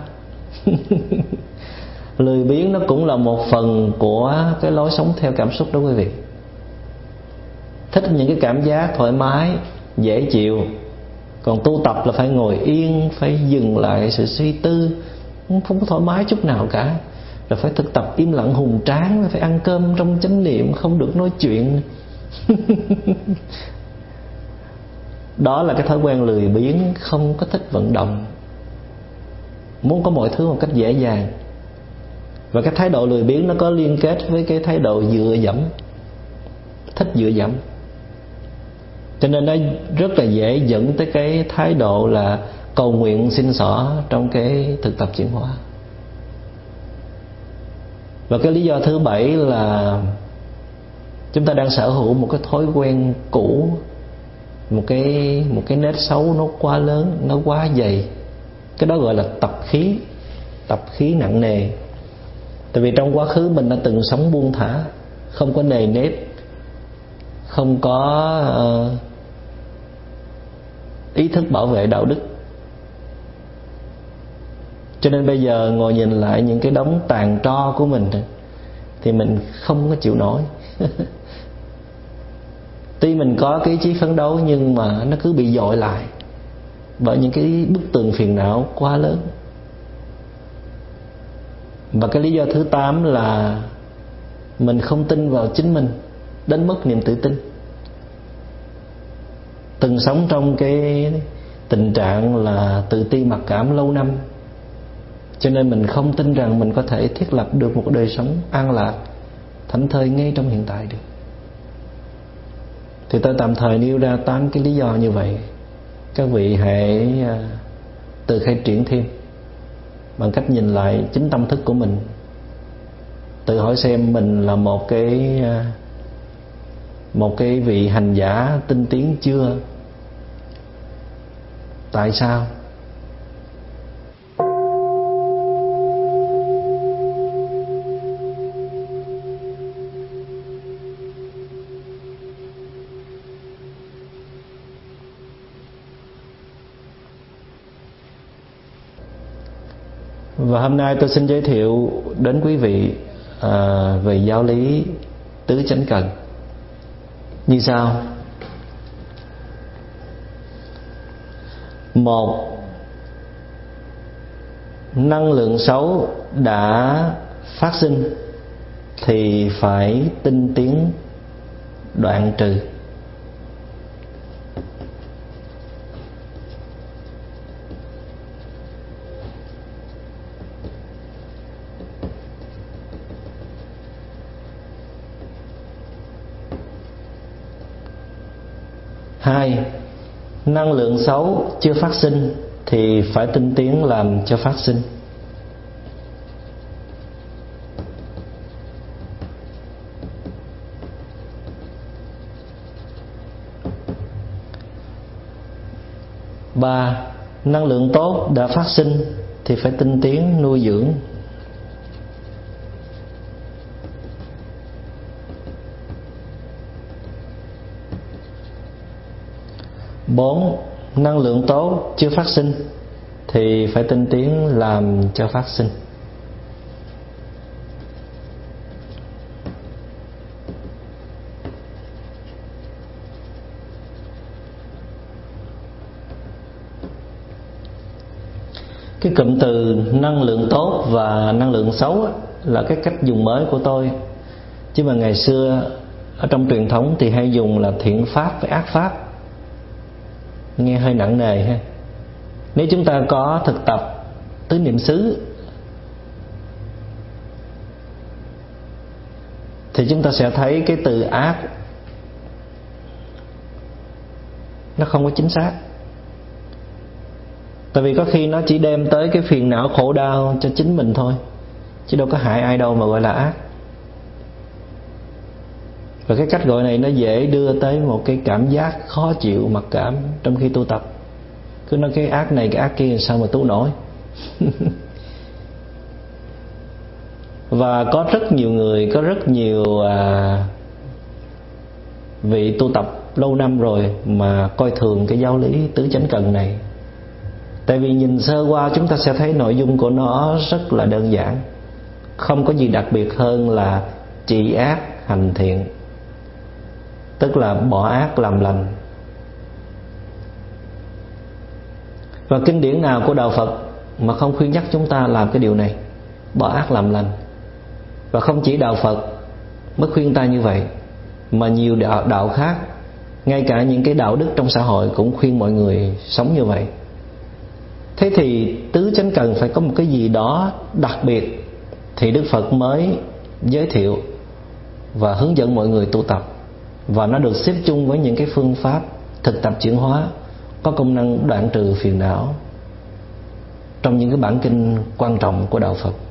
Lười biếng nó cũng là một phần của cái lối sống theo cảm xúc đó quý vị. Thích những cái cảm giác thoải mái, dễ chịu. Còn tu tập là phải ngồi yên, phải dừng lại sự suy tư, không có thoải mái chút nào cả. Rồi phải thực tập im lặng hùng tráng, phải ăn cơm trong chánh niệm, không được nói chuyện. Đó là cái thói quen lười biếng, không có thích vận động, muốn có mọi thứ một cách dễ dàng. Và cái thái độ lười biếng nó có liên kết với cái thái độ dựa dẫm, thích dựa dẫm. Cho nên nó rất là dễ dẫn tới cái thái độ là cầu nguyện xin xỏ trong cái thực tập chuyển hóa. Và cái lý do thứ 7 là chúng ta đang sở hữu một cái thói quen cũ, một cái nết xấu nó quá lớn, nó quá dày, Cái đó gọi là tập khí nặng nề. Tại vì trong quá khứ mình đã từng sống buông thả, không có nề nếp, không có ý thức bảo vệ đạo đức. Cho nên bây giờ ngồi nhìn lại những cái đống tàn tro của mình thì mình không có chịu nổi. Tuy mình có cái ý chí phấn đấu nhưng mà nó cứ bị dội lại bởi những cái bức tường phiền não quá lớn. Và cái lý do thứ 8 là mình không tin vào chính mình đến mất niềm tự tin. Từng sống trong cái tình trạng là tự ti mặc cảm lâu năm, cho nên mình không tin rằng mình có thể thiết lập được một đời sống an lạc, thảnh thơi ngay trong hiện tại được. Thì tôi tạm thời nêu ra 8 cái lý do như vậy. Các vị hãy tự khai triển thêm bằng cách nhìn lại chính tâm thức của mình, tự hỏi xem mình là một cái vị hành giả tinh tiến chưa? Tại sao? Và hôm nay tôi xin giới thiệu đến quý vị về giáo lý tứ chánh cần như sau. 1. Năng lượng xấu đã phát sinh thì phải tinh tiến đoạn trừ. 2. Năng lượng xấu chưa phát sinh thì phải tinh tiến làm cho phát sinh. 3. Năng lượng tốt đã phát sinh thì phải tinh tiến nuôi dưỡng. 4. Năng lượng tốt chưa phát sinh thì phải tinh tiến làm cho phát sinh. Cái cụm từ năng lượng tốt và năng lượng xấu là cái cách dùng mới của tôi. Chứ mà ngày xưa ở trong truyền thống thì hay dùng là thiện pháp với ác pháp, nghe hơi nặng nề ha. Nếu chúng ta có thực tập tứ niệm xứ thì chúng ta sẽ thấy cái từ ác nó không có chính xác. Tại vì có khi nó chỉ đem tới cái phiền não khổ đau cho chính mình thôi, chứ đâu có hại ai đâu mà gọi là ác. Và cái cách gọi này nó dễ đưa tới một cái cảm giác khó chịu, mặc cảm trong khi tu tập. Cứ nói cái ác này cái ác kia sao mà tu nổi. Và có rất nhiều người, có rất nhiều vị tu tập lâu năm rồi mà coi thường cái giáo lý tứ chánh cần này. Tại vì nhìn sơ qua chúng ta sẽ thấy nội dung của nó rất là đơn giản, không có gì đặc biệt hơn là trị ác hành thiện, tức là bỏ ác làm lành. Và kinh điển nào của đạo Phật mà không khuyên nhắc chúng ta làm cái điều này, bỏ ác làm lành. Và không chỉ đạo Phật mới khuyên ta như vậy, mà nhiều đạo khác, ngay cả những cái đạo đức trong xã hội cũng khuyên mọi người sống như vậy. Thế thì tứ chánh cần phải có một cái gì đó đặc biệt thì Đức Phật mới giới thiệu và hướng dẫn mọi người tu tập. Và nó được xếp chung với những cái phương pháp thực tập chuyển hóa có công năng đoạn trừ phiền não trong những cái bản kinh quan trọng của đạo Phật.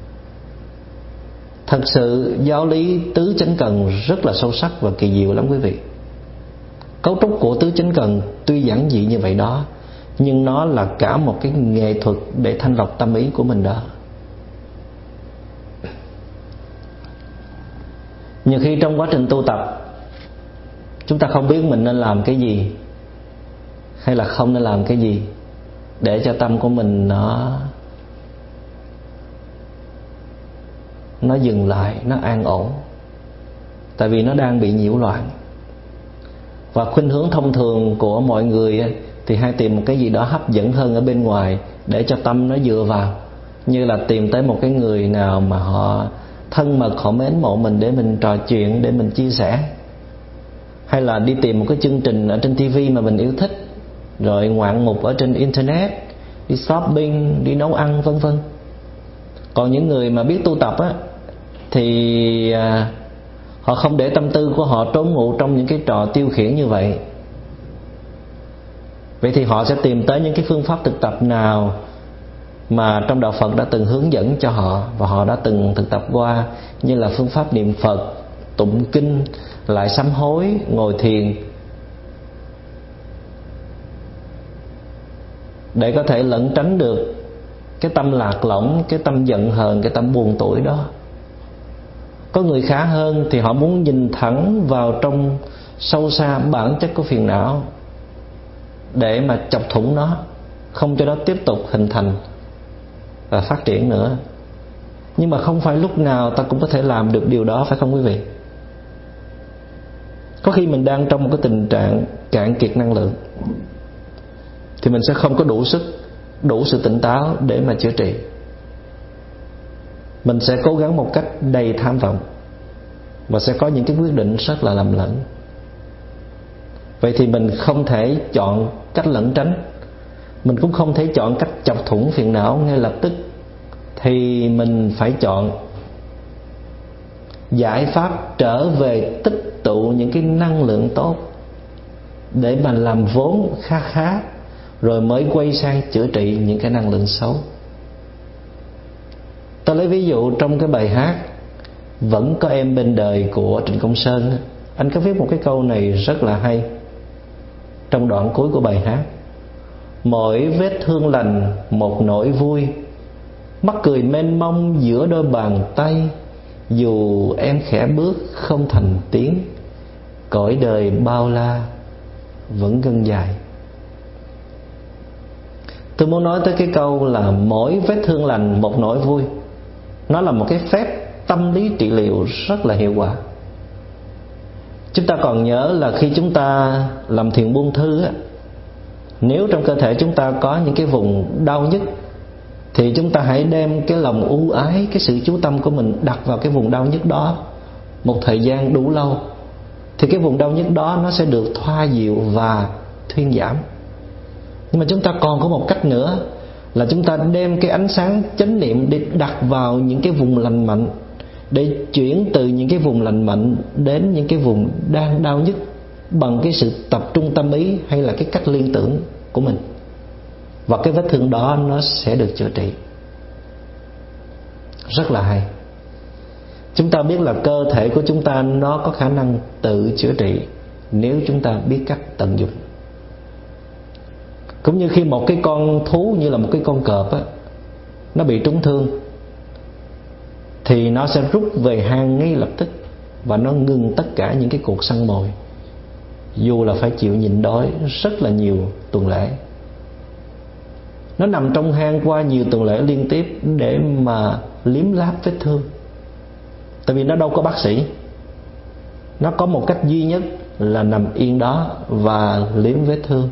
Thật sự giáo lý tứ chánh cần rất là sâu sắc và kỳ diệu lắm quý vị. Cấu trúc của tứ chánh cần tuy giản dị như vậy đó, nhưng nó là cả một cái nghệ thuật để thanh lọc tâm ý của mình đó. Nhiều khi trong quá trình tu tập, chúng ta không biết mình nên làm cái gì hay là không nên làm cái gì để cho tâm của mình nó dừng lại, nó an ổn. Tại vì nó đang bị nhiễu loạn. Và khuynh hướng thông thường của mọi người thì hay tìm một cái gì đó hấp dẫn hơn ở bên ngoài để cho tâm nó dựa vào. Như là tìm tới một cái người nào mà họ thân mật, họ mến mộ mình để mình trò chuyện, để mình chia sẻ. Hay là đi tìm một cái chương trình ở trên TV mà mình yêu thích, rồi ngoạn mục ở trên Internet, đi shopping, đi nấu ăn vân vân. Còn những người mà biết tu tập thì họ không để tâm tư của họ trốn ngụ trong những cái trò tiêu khiển như vậy. Vậy thì họ sẽ tìm tới những cái phương pháp thực tập nào mà trong Đạo Phật đã từng hướng dẫn cho họ và họ đã từng thực tập qua, như là phương pháp niệm Phật, tụng kinh, lại sám hối, ngồi thiền, để có thể lẩn tránh được cái tâm lạc lõng, cái tâm giận hờn, cái tâm buồn tủi đó. Có người khá hơn thì họ muốn nhìn thẳng vào trong sâu xa bản chất của phiền não để mà chọc thủng nó, không cho nó tiếp tục hình thành và phát triển nữa. Nhưng mà không phải lúc nào ta cũng có thể làm được điều đó, phải không quý vị? Có khi mình đang trong một cái tình trạng cạn kiệt năng lượng thì mình sẽ không có đủ sức, đủ sự tỉnh táo để mà chữa trị. Mình sẽ cố gắng một cách đầy tham vọng và sẽ có những cái quyết định rất là lầm lẫn. Vậy thì mình không thể chọn cách lẩn tránh, mình cũng không thể chọn cách chọc thủng phiền não ngay lập tức, thì mình phải chọn giải pháp trở về tích tụ những cái năng lượng tốt để mà làm vốn khá khá, rồi mới quay sang chữa trị những cái năng lượng xấu. Ta lấy ví dụ trong cái bài hát Vẫn Có Em Bên Đời của Trịnh Công Sơn, anh có viết một cái câu này rất là hay trong đoạn cuối của bài hát: mỗi vết thương lành một nỗi vui, mắt cười mênh mông giữa đôi bàn tay, dù em khẽ bước không thành tiếng, cõi đời bao la vẫn ngân dài. Tôi muốn nói tới cái câu là mỗi vết thương lành một nỗi vui. Nó là một cái phép tâm lý trị liệu rất là hiệu quả. Chúng ta còn nhớ là khi chúng ta làm thiền buông thư nếu trong cơ thể chúng ta có những cái vùng đau nhức thì chúng ta hãy đem cái lòng ưu ái, cái sự chú tâm của mình đặt vào cái vùng đau nhức đó một thời gian đủ lâu, thì cái vùng đau nhức đó nó sẽ được thoa dịu và thuyên giảm. Nhưng mà chúng ta còn có một cách nữa là chúng ta đem cái ánh sáng chánh niệm để đặt vào những cái vùng lành mạnh, để chuyển từ những cái vùng lành mạnh đến những cái vùng đang đau nhức bằng cái sự tập trung tâm ý hay là cái cách liên tưởng của mình, và cái vết thương đó nó sẽ được chữa trị. Rất là hay. Chúng ta biết là cơ thể của chúng ta nó có khả năng tự chữa trị nếu chúng ta biết cách tận dụng. Cũng như khi một cái con thú, như là một cái con cọp nó bị trúng thương thì nó sẽ rút về hang ngay lập tức và nó ngừng tất cả những cái cuộc săn mồi, dù là phải chịu nhịn đói rất là nhiều tuần lễ. Nó nằm trong hang qua nhiều tuần lễ liên tiếp để mà liếm láp vết thương. Tại vì nó đâu có bác sĩ, nó có một cách duy nhất là nằm yên đó và liếm vết thương.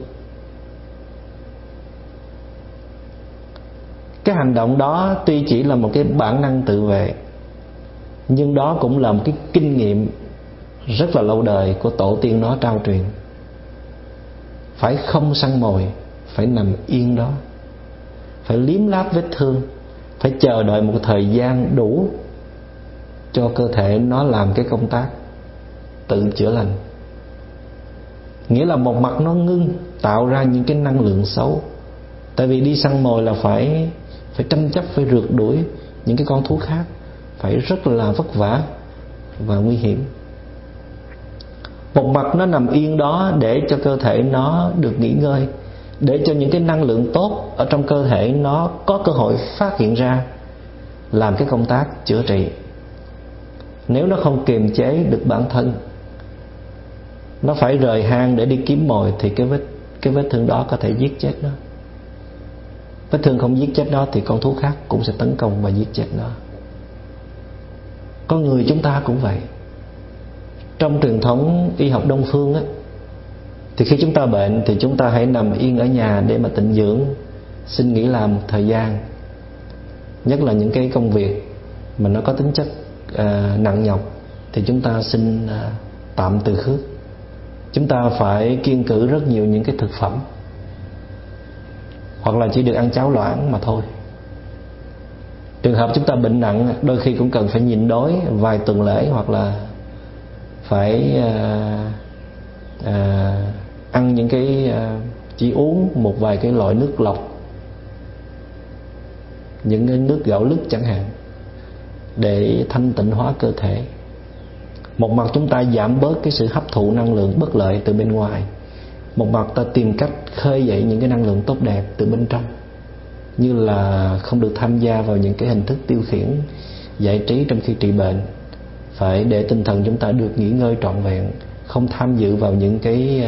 Cái hành động đó tuy chỉ là một cái bản năng tự vệ, nhưng đó cũng là một cái kinh nghiệm rất là lâu đời của tổ tiên nó trao truyền. Phải không săn mồi, phải nằm yên đó, phải liếm láp vết thương, phải chờ đợi một thời gian đủ cho cơ thể nó làm cái công tác tự chữa lành. Nghĩa là một mặt nó ngưng, tạo ra những cái năng lượng xấu. Tại vì đi săn mồi là phải tranh chấp, phải rượt đuổi những cái con thú khác, phải rất là vất vả và nguy hiểm. Một mặt nó nằm yên đó để cho cơ thể nó được nghỉ ngơi, để cho những cái năng lượng tốt ở trong cơ thể nó có cơ hội phát hiện ra, làm cái công tác chữa trị. Nếu nó không kiềm chế được bản thân, nó phải rời hang để đi kiếm mồi, thì cái vết thương đó có thể giết chết nó. Vết thương không giết chết nó thì con thú khác cũng sẽ tấn công và giết chết nó. Con người chúng ta cũng vậy. Trong truyền thống y học Đông phương á, thì khi chúng ta bệnh thì chúng ta hãy nằm yên ở nhà để mà tịnh dưỡng, xin nghỉ làm một thời gian. Nhất là những cái công việc mà nó có tính chất nặng nhọc thì chúng ta xin tạm từ khước. Chúng ta phải kiêng cữ rất nhiều những cái thực phẩm, hoặc là chỉ được ăn cháo loãng mà thôi. Trường hợp chúng ta bệnh nặng, đôi khi cũng cần phải nhịn đói vài tuần lễ, hoặc là phải ăn những cái chỉ uống một vài cái loại nước lọc, những cái nước gạo lứt chẳng hạn, để thanh tịnh hóa cơ thể. Một mặt chúng ta giảm bớt cái sự hấp thụ năng lượng bất lợi từ bên ngoài, một mặt ta tìm cách khơi dậy những cái năng lượng tốt đẹp từ bên trong, như là không được tham gia vào những cái hình thức tiêu khiển giải trí trong khi trị bệnh. Phải để tinh thần chúng ta được nghỉ ngơi trọn vẹn, không tham dự vào những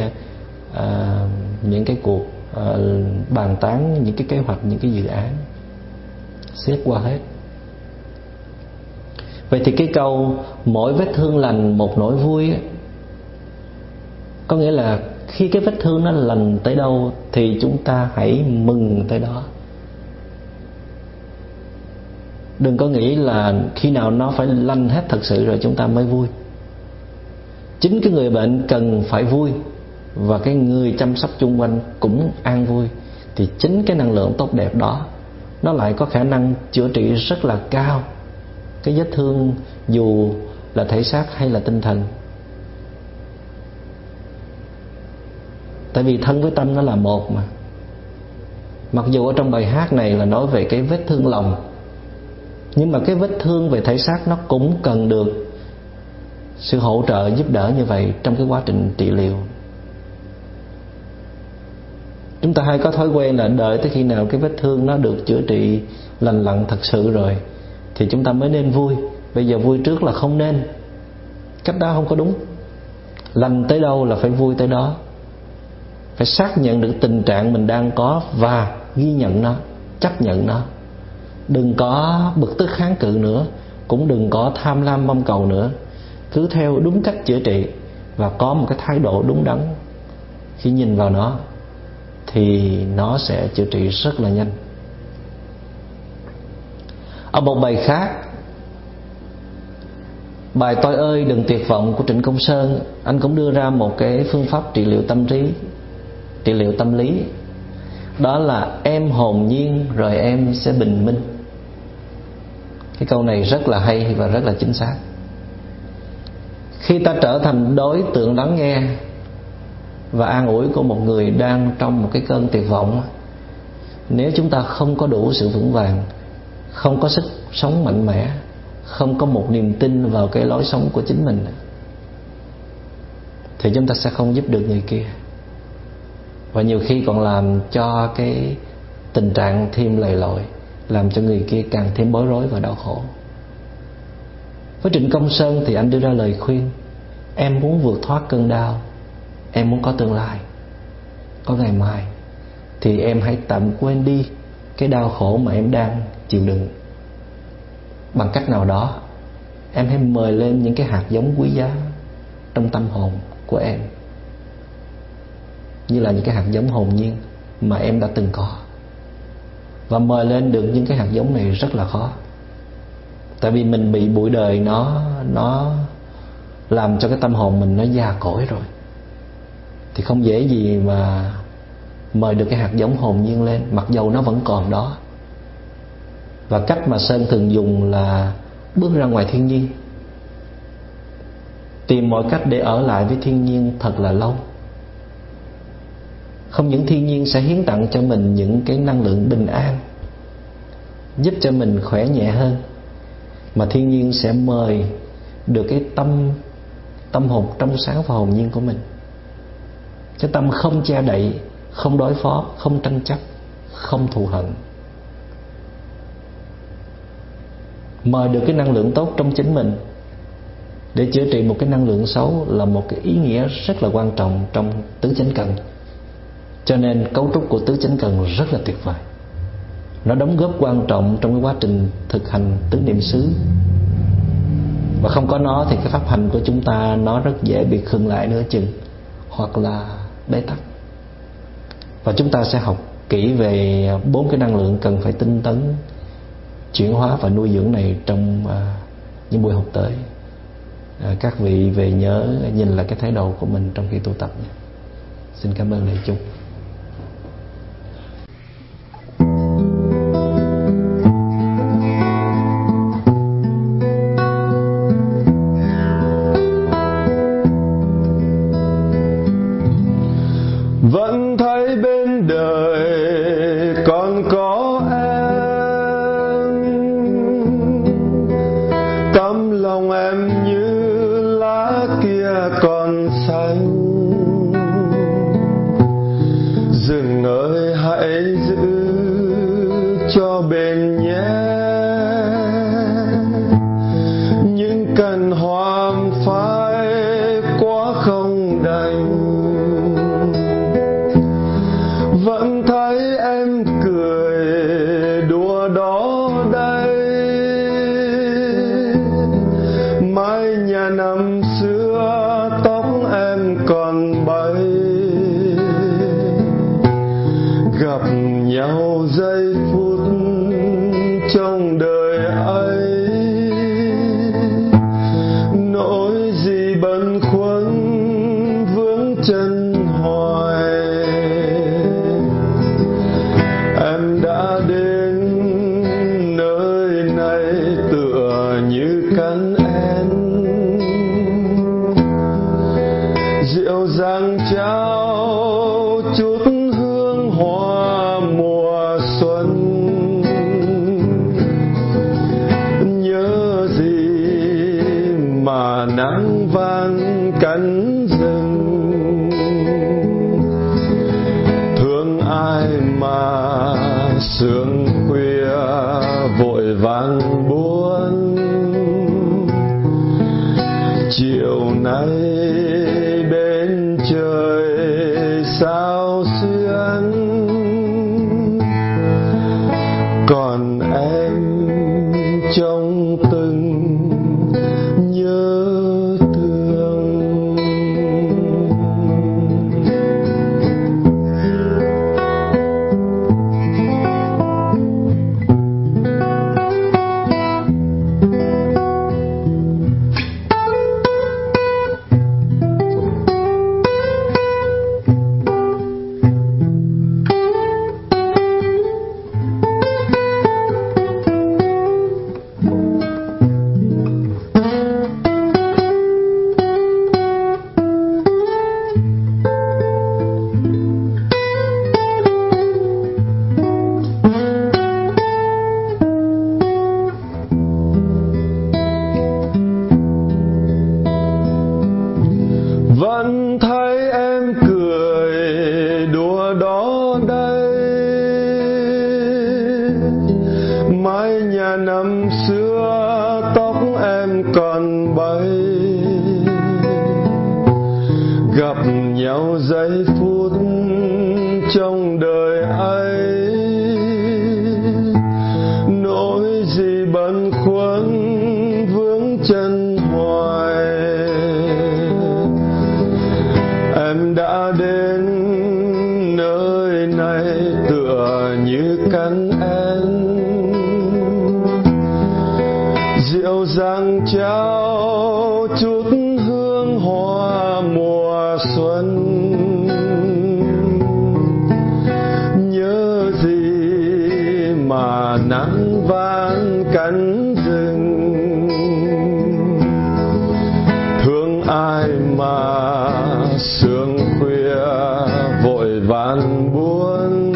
cái cuộc bàn tán, những cái kế hoạch, những cái dự án. Xét qua hết. Vậy thì cái câu mỗi vết thương lành một nỗi vui ấy, có nghĩa là khi cái vết thương nó lành tới đâu thì chúng ta hãy mừng tới đó. Đừng có nghĩ là khi nào nó phải lành hết thật sự rồi chúng ta mới vui. Chính cái người bệnh cần phải vui, và cái người chăm sóc chung quanh cũng an vui, thì chính cái năng lượng tốt đẹp đó nó lại có khả năng chữa trị rất là cao cái vết thương, dù là thể xác hay là tinh thần. Tại vì thân với tâm nó là một mà. Mặc dù ở trong bài hát này là nói về cái vết thương lòng, nhưng mà cái vết thương về thể xác nó cũng cần được sự hỗ trợ giúp đỡ như vậy trong cái quá trình trị liệu. Chúng ta hay có thói quen là đợi tới khi nào cái vết thương nó được chữa trị lành lặn thật sự rồi thì chúng ta mới nên vui. Bây giờ vui trước là không nên. Cách đó không có đúng. Lành tới đâu là phải vui tới đó. Phải xác nhận được tình trạng mình đang có và ghi nhận nó, chấp nhận nó. Đừng có bực tức kháng cự nữa, cũng đừng có tham lam mong cầu nữa. Cứ theo đúng cách chữa trị và có một cái thái độ đúng đắn. Khi nhìn vào nó thì nó sẽ chữa trị rất là nhanh. Ở một bài khác, bài Tôi ơi đừng tuyệt vọng của Trịnh Công Sơn, anh cũng đưa ra một cái phương pháp trị liệu tâm trí, trị liệu tâm lý. Đó là em hồn nhiên rồi em sẽ bình minh. Cái câu này rất là hay và rất là chính xác. Khi ta trở thành đối tượng lắng nghe và an ủi của một người đang trong một cái cơn tuyệt vọng, nếu chúng ta không có đủ sự vững vàng, không có sức sống mạnh mẽ, không có một niềm tin vào cái lối sống của chính mình, thì chúng ta sẽ không giúp được người kia. Và nhiều khi còn làm cho cái tình trạng thêm lầy lội, làm cho người kia càng thêm bối rối và đau khổ. Với Trịnh Công Sơn thì anh đưa ra lời khuyên: em muốn vượt thoát cơn đau, em muốn có tương lai, có ngày mai, thì em hãy tạm quên đi cái đau khổ mà em đang chịu đựng. Bằng cách nào đó, em hãy mời lên những cái hạt giống quý giá trong tâm hồn của em, như là những cái hạt giống hồn nhiên mà em đã từng có. Và mời lên được những cái hạt giống này rất là khó. Tại vì mình bị bụi đời nó làm cho cái tâm hồn mình nó già cỗi rồi, thì không dễ gì mà mời được cái hạt giống hồn nhiên lên, mặc dầu nó vẫn còn đó. Và cách mà Sơn thường dùng là bước ra ngoài thiên nhiên, tìm mọi cách để ở lại với thiên nhiên thật là lâu. Không những thiên nhiên sẽ hiến tặng cho mình những cái năng lượng bình an, giúp cho mình khỏe nhẹ hơn, mà thiên nhiên sẽ mời được cái tâm hồn trong sáng và hồn nhiên của mình. Cái tâm không che đậy không đối phó, không tranh chấp, không thù hận. Mời được cái năng lượng tốt trong chính mình để chữa trị một cái năng lượng xấu là một cái ý nghĩa rất là quan trọng trong tứ chánh cần. Cho nên cấu trúc của tứ chánh cần rất là tuyệt vời. Nó đóng góp quan trọng trong cái quá trình thực hành tứ niệm xứ. Và không có nó thì cái pháp hành của chúng ta nó rất dễ bị khựng lại nửa chừng, hoặc là bế tắc. Và chúng ta sẽ học kỹ về 4 cái năng lượng cần phải tinh tấn, chuyển hóa và nuôi dưỡng này trong những buổi học tới. Các vị về nhớ nhìn lại cái thái độ của mình trong khi tu tập nhé. Xin cảm ơn đại chúng. Vẫn thấy bên đời còn có em, tấm lòng em như lá kia còn xanh. Rừng ơi hãy giữ cho bền nhé những cành hoa phai quá không đành. Vẫn thấy em cười đùa đó đây, mái nhà năm xưa tóc em còn bay. Gặp nhau giây phút trong đời ấy, nỗi gì bâng khuâng vướng chân hoài. Em đã đến nơi này tựa như cánh én, dịu dàng trao chút hương hoa mùa xuân. Nhớ gì mà nắng van cánh rừng, thương ai mà sương khuya vội vàng buồn. Chiều nay bên trời sao xuyên, còn em trong từng nhớ thương. Vẫn thấy em cười đùa đó đây, mái nhà năm xưa tóc em còn bay. Gặp nhau giây phút trong đời ấy, nỗi gì bâng khuâng vướng chân hoài. Em đã đến nơi này tựa như cánh én, dịu dàng trao chút hương hoa mùa xuân. Nhớ gì mà nắng van cánh rừng, thương ai mà sương khuya vội vàng buồn.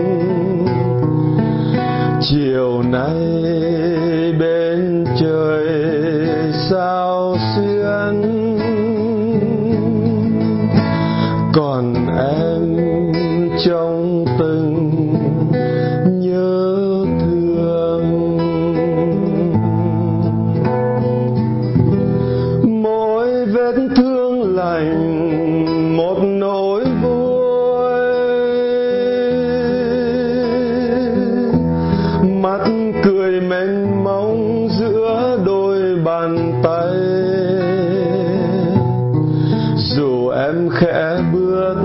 Chiều nay bên trời sao xuyên, bàn tay. Dù em khẽ bước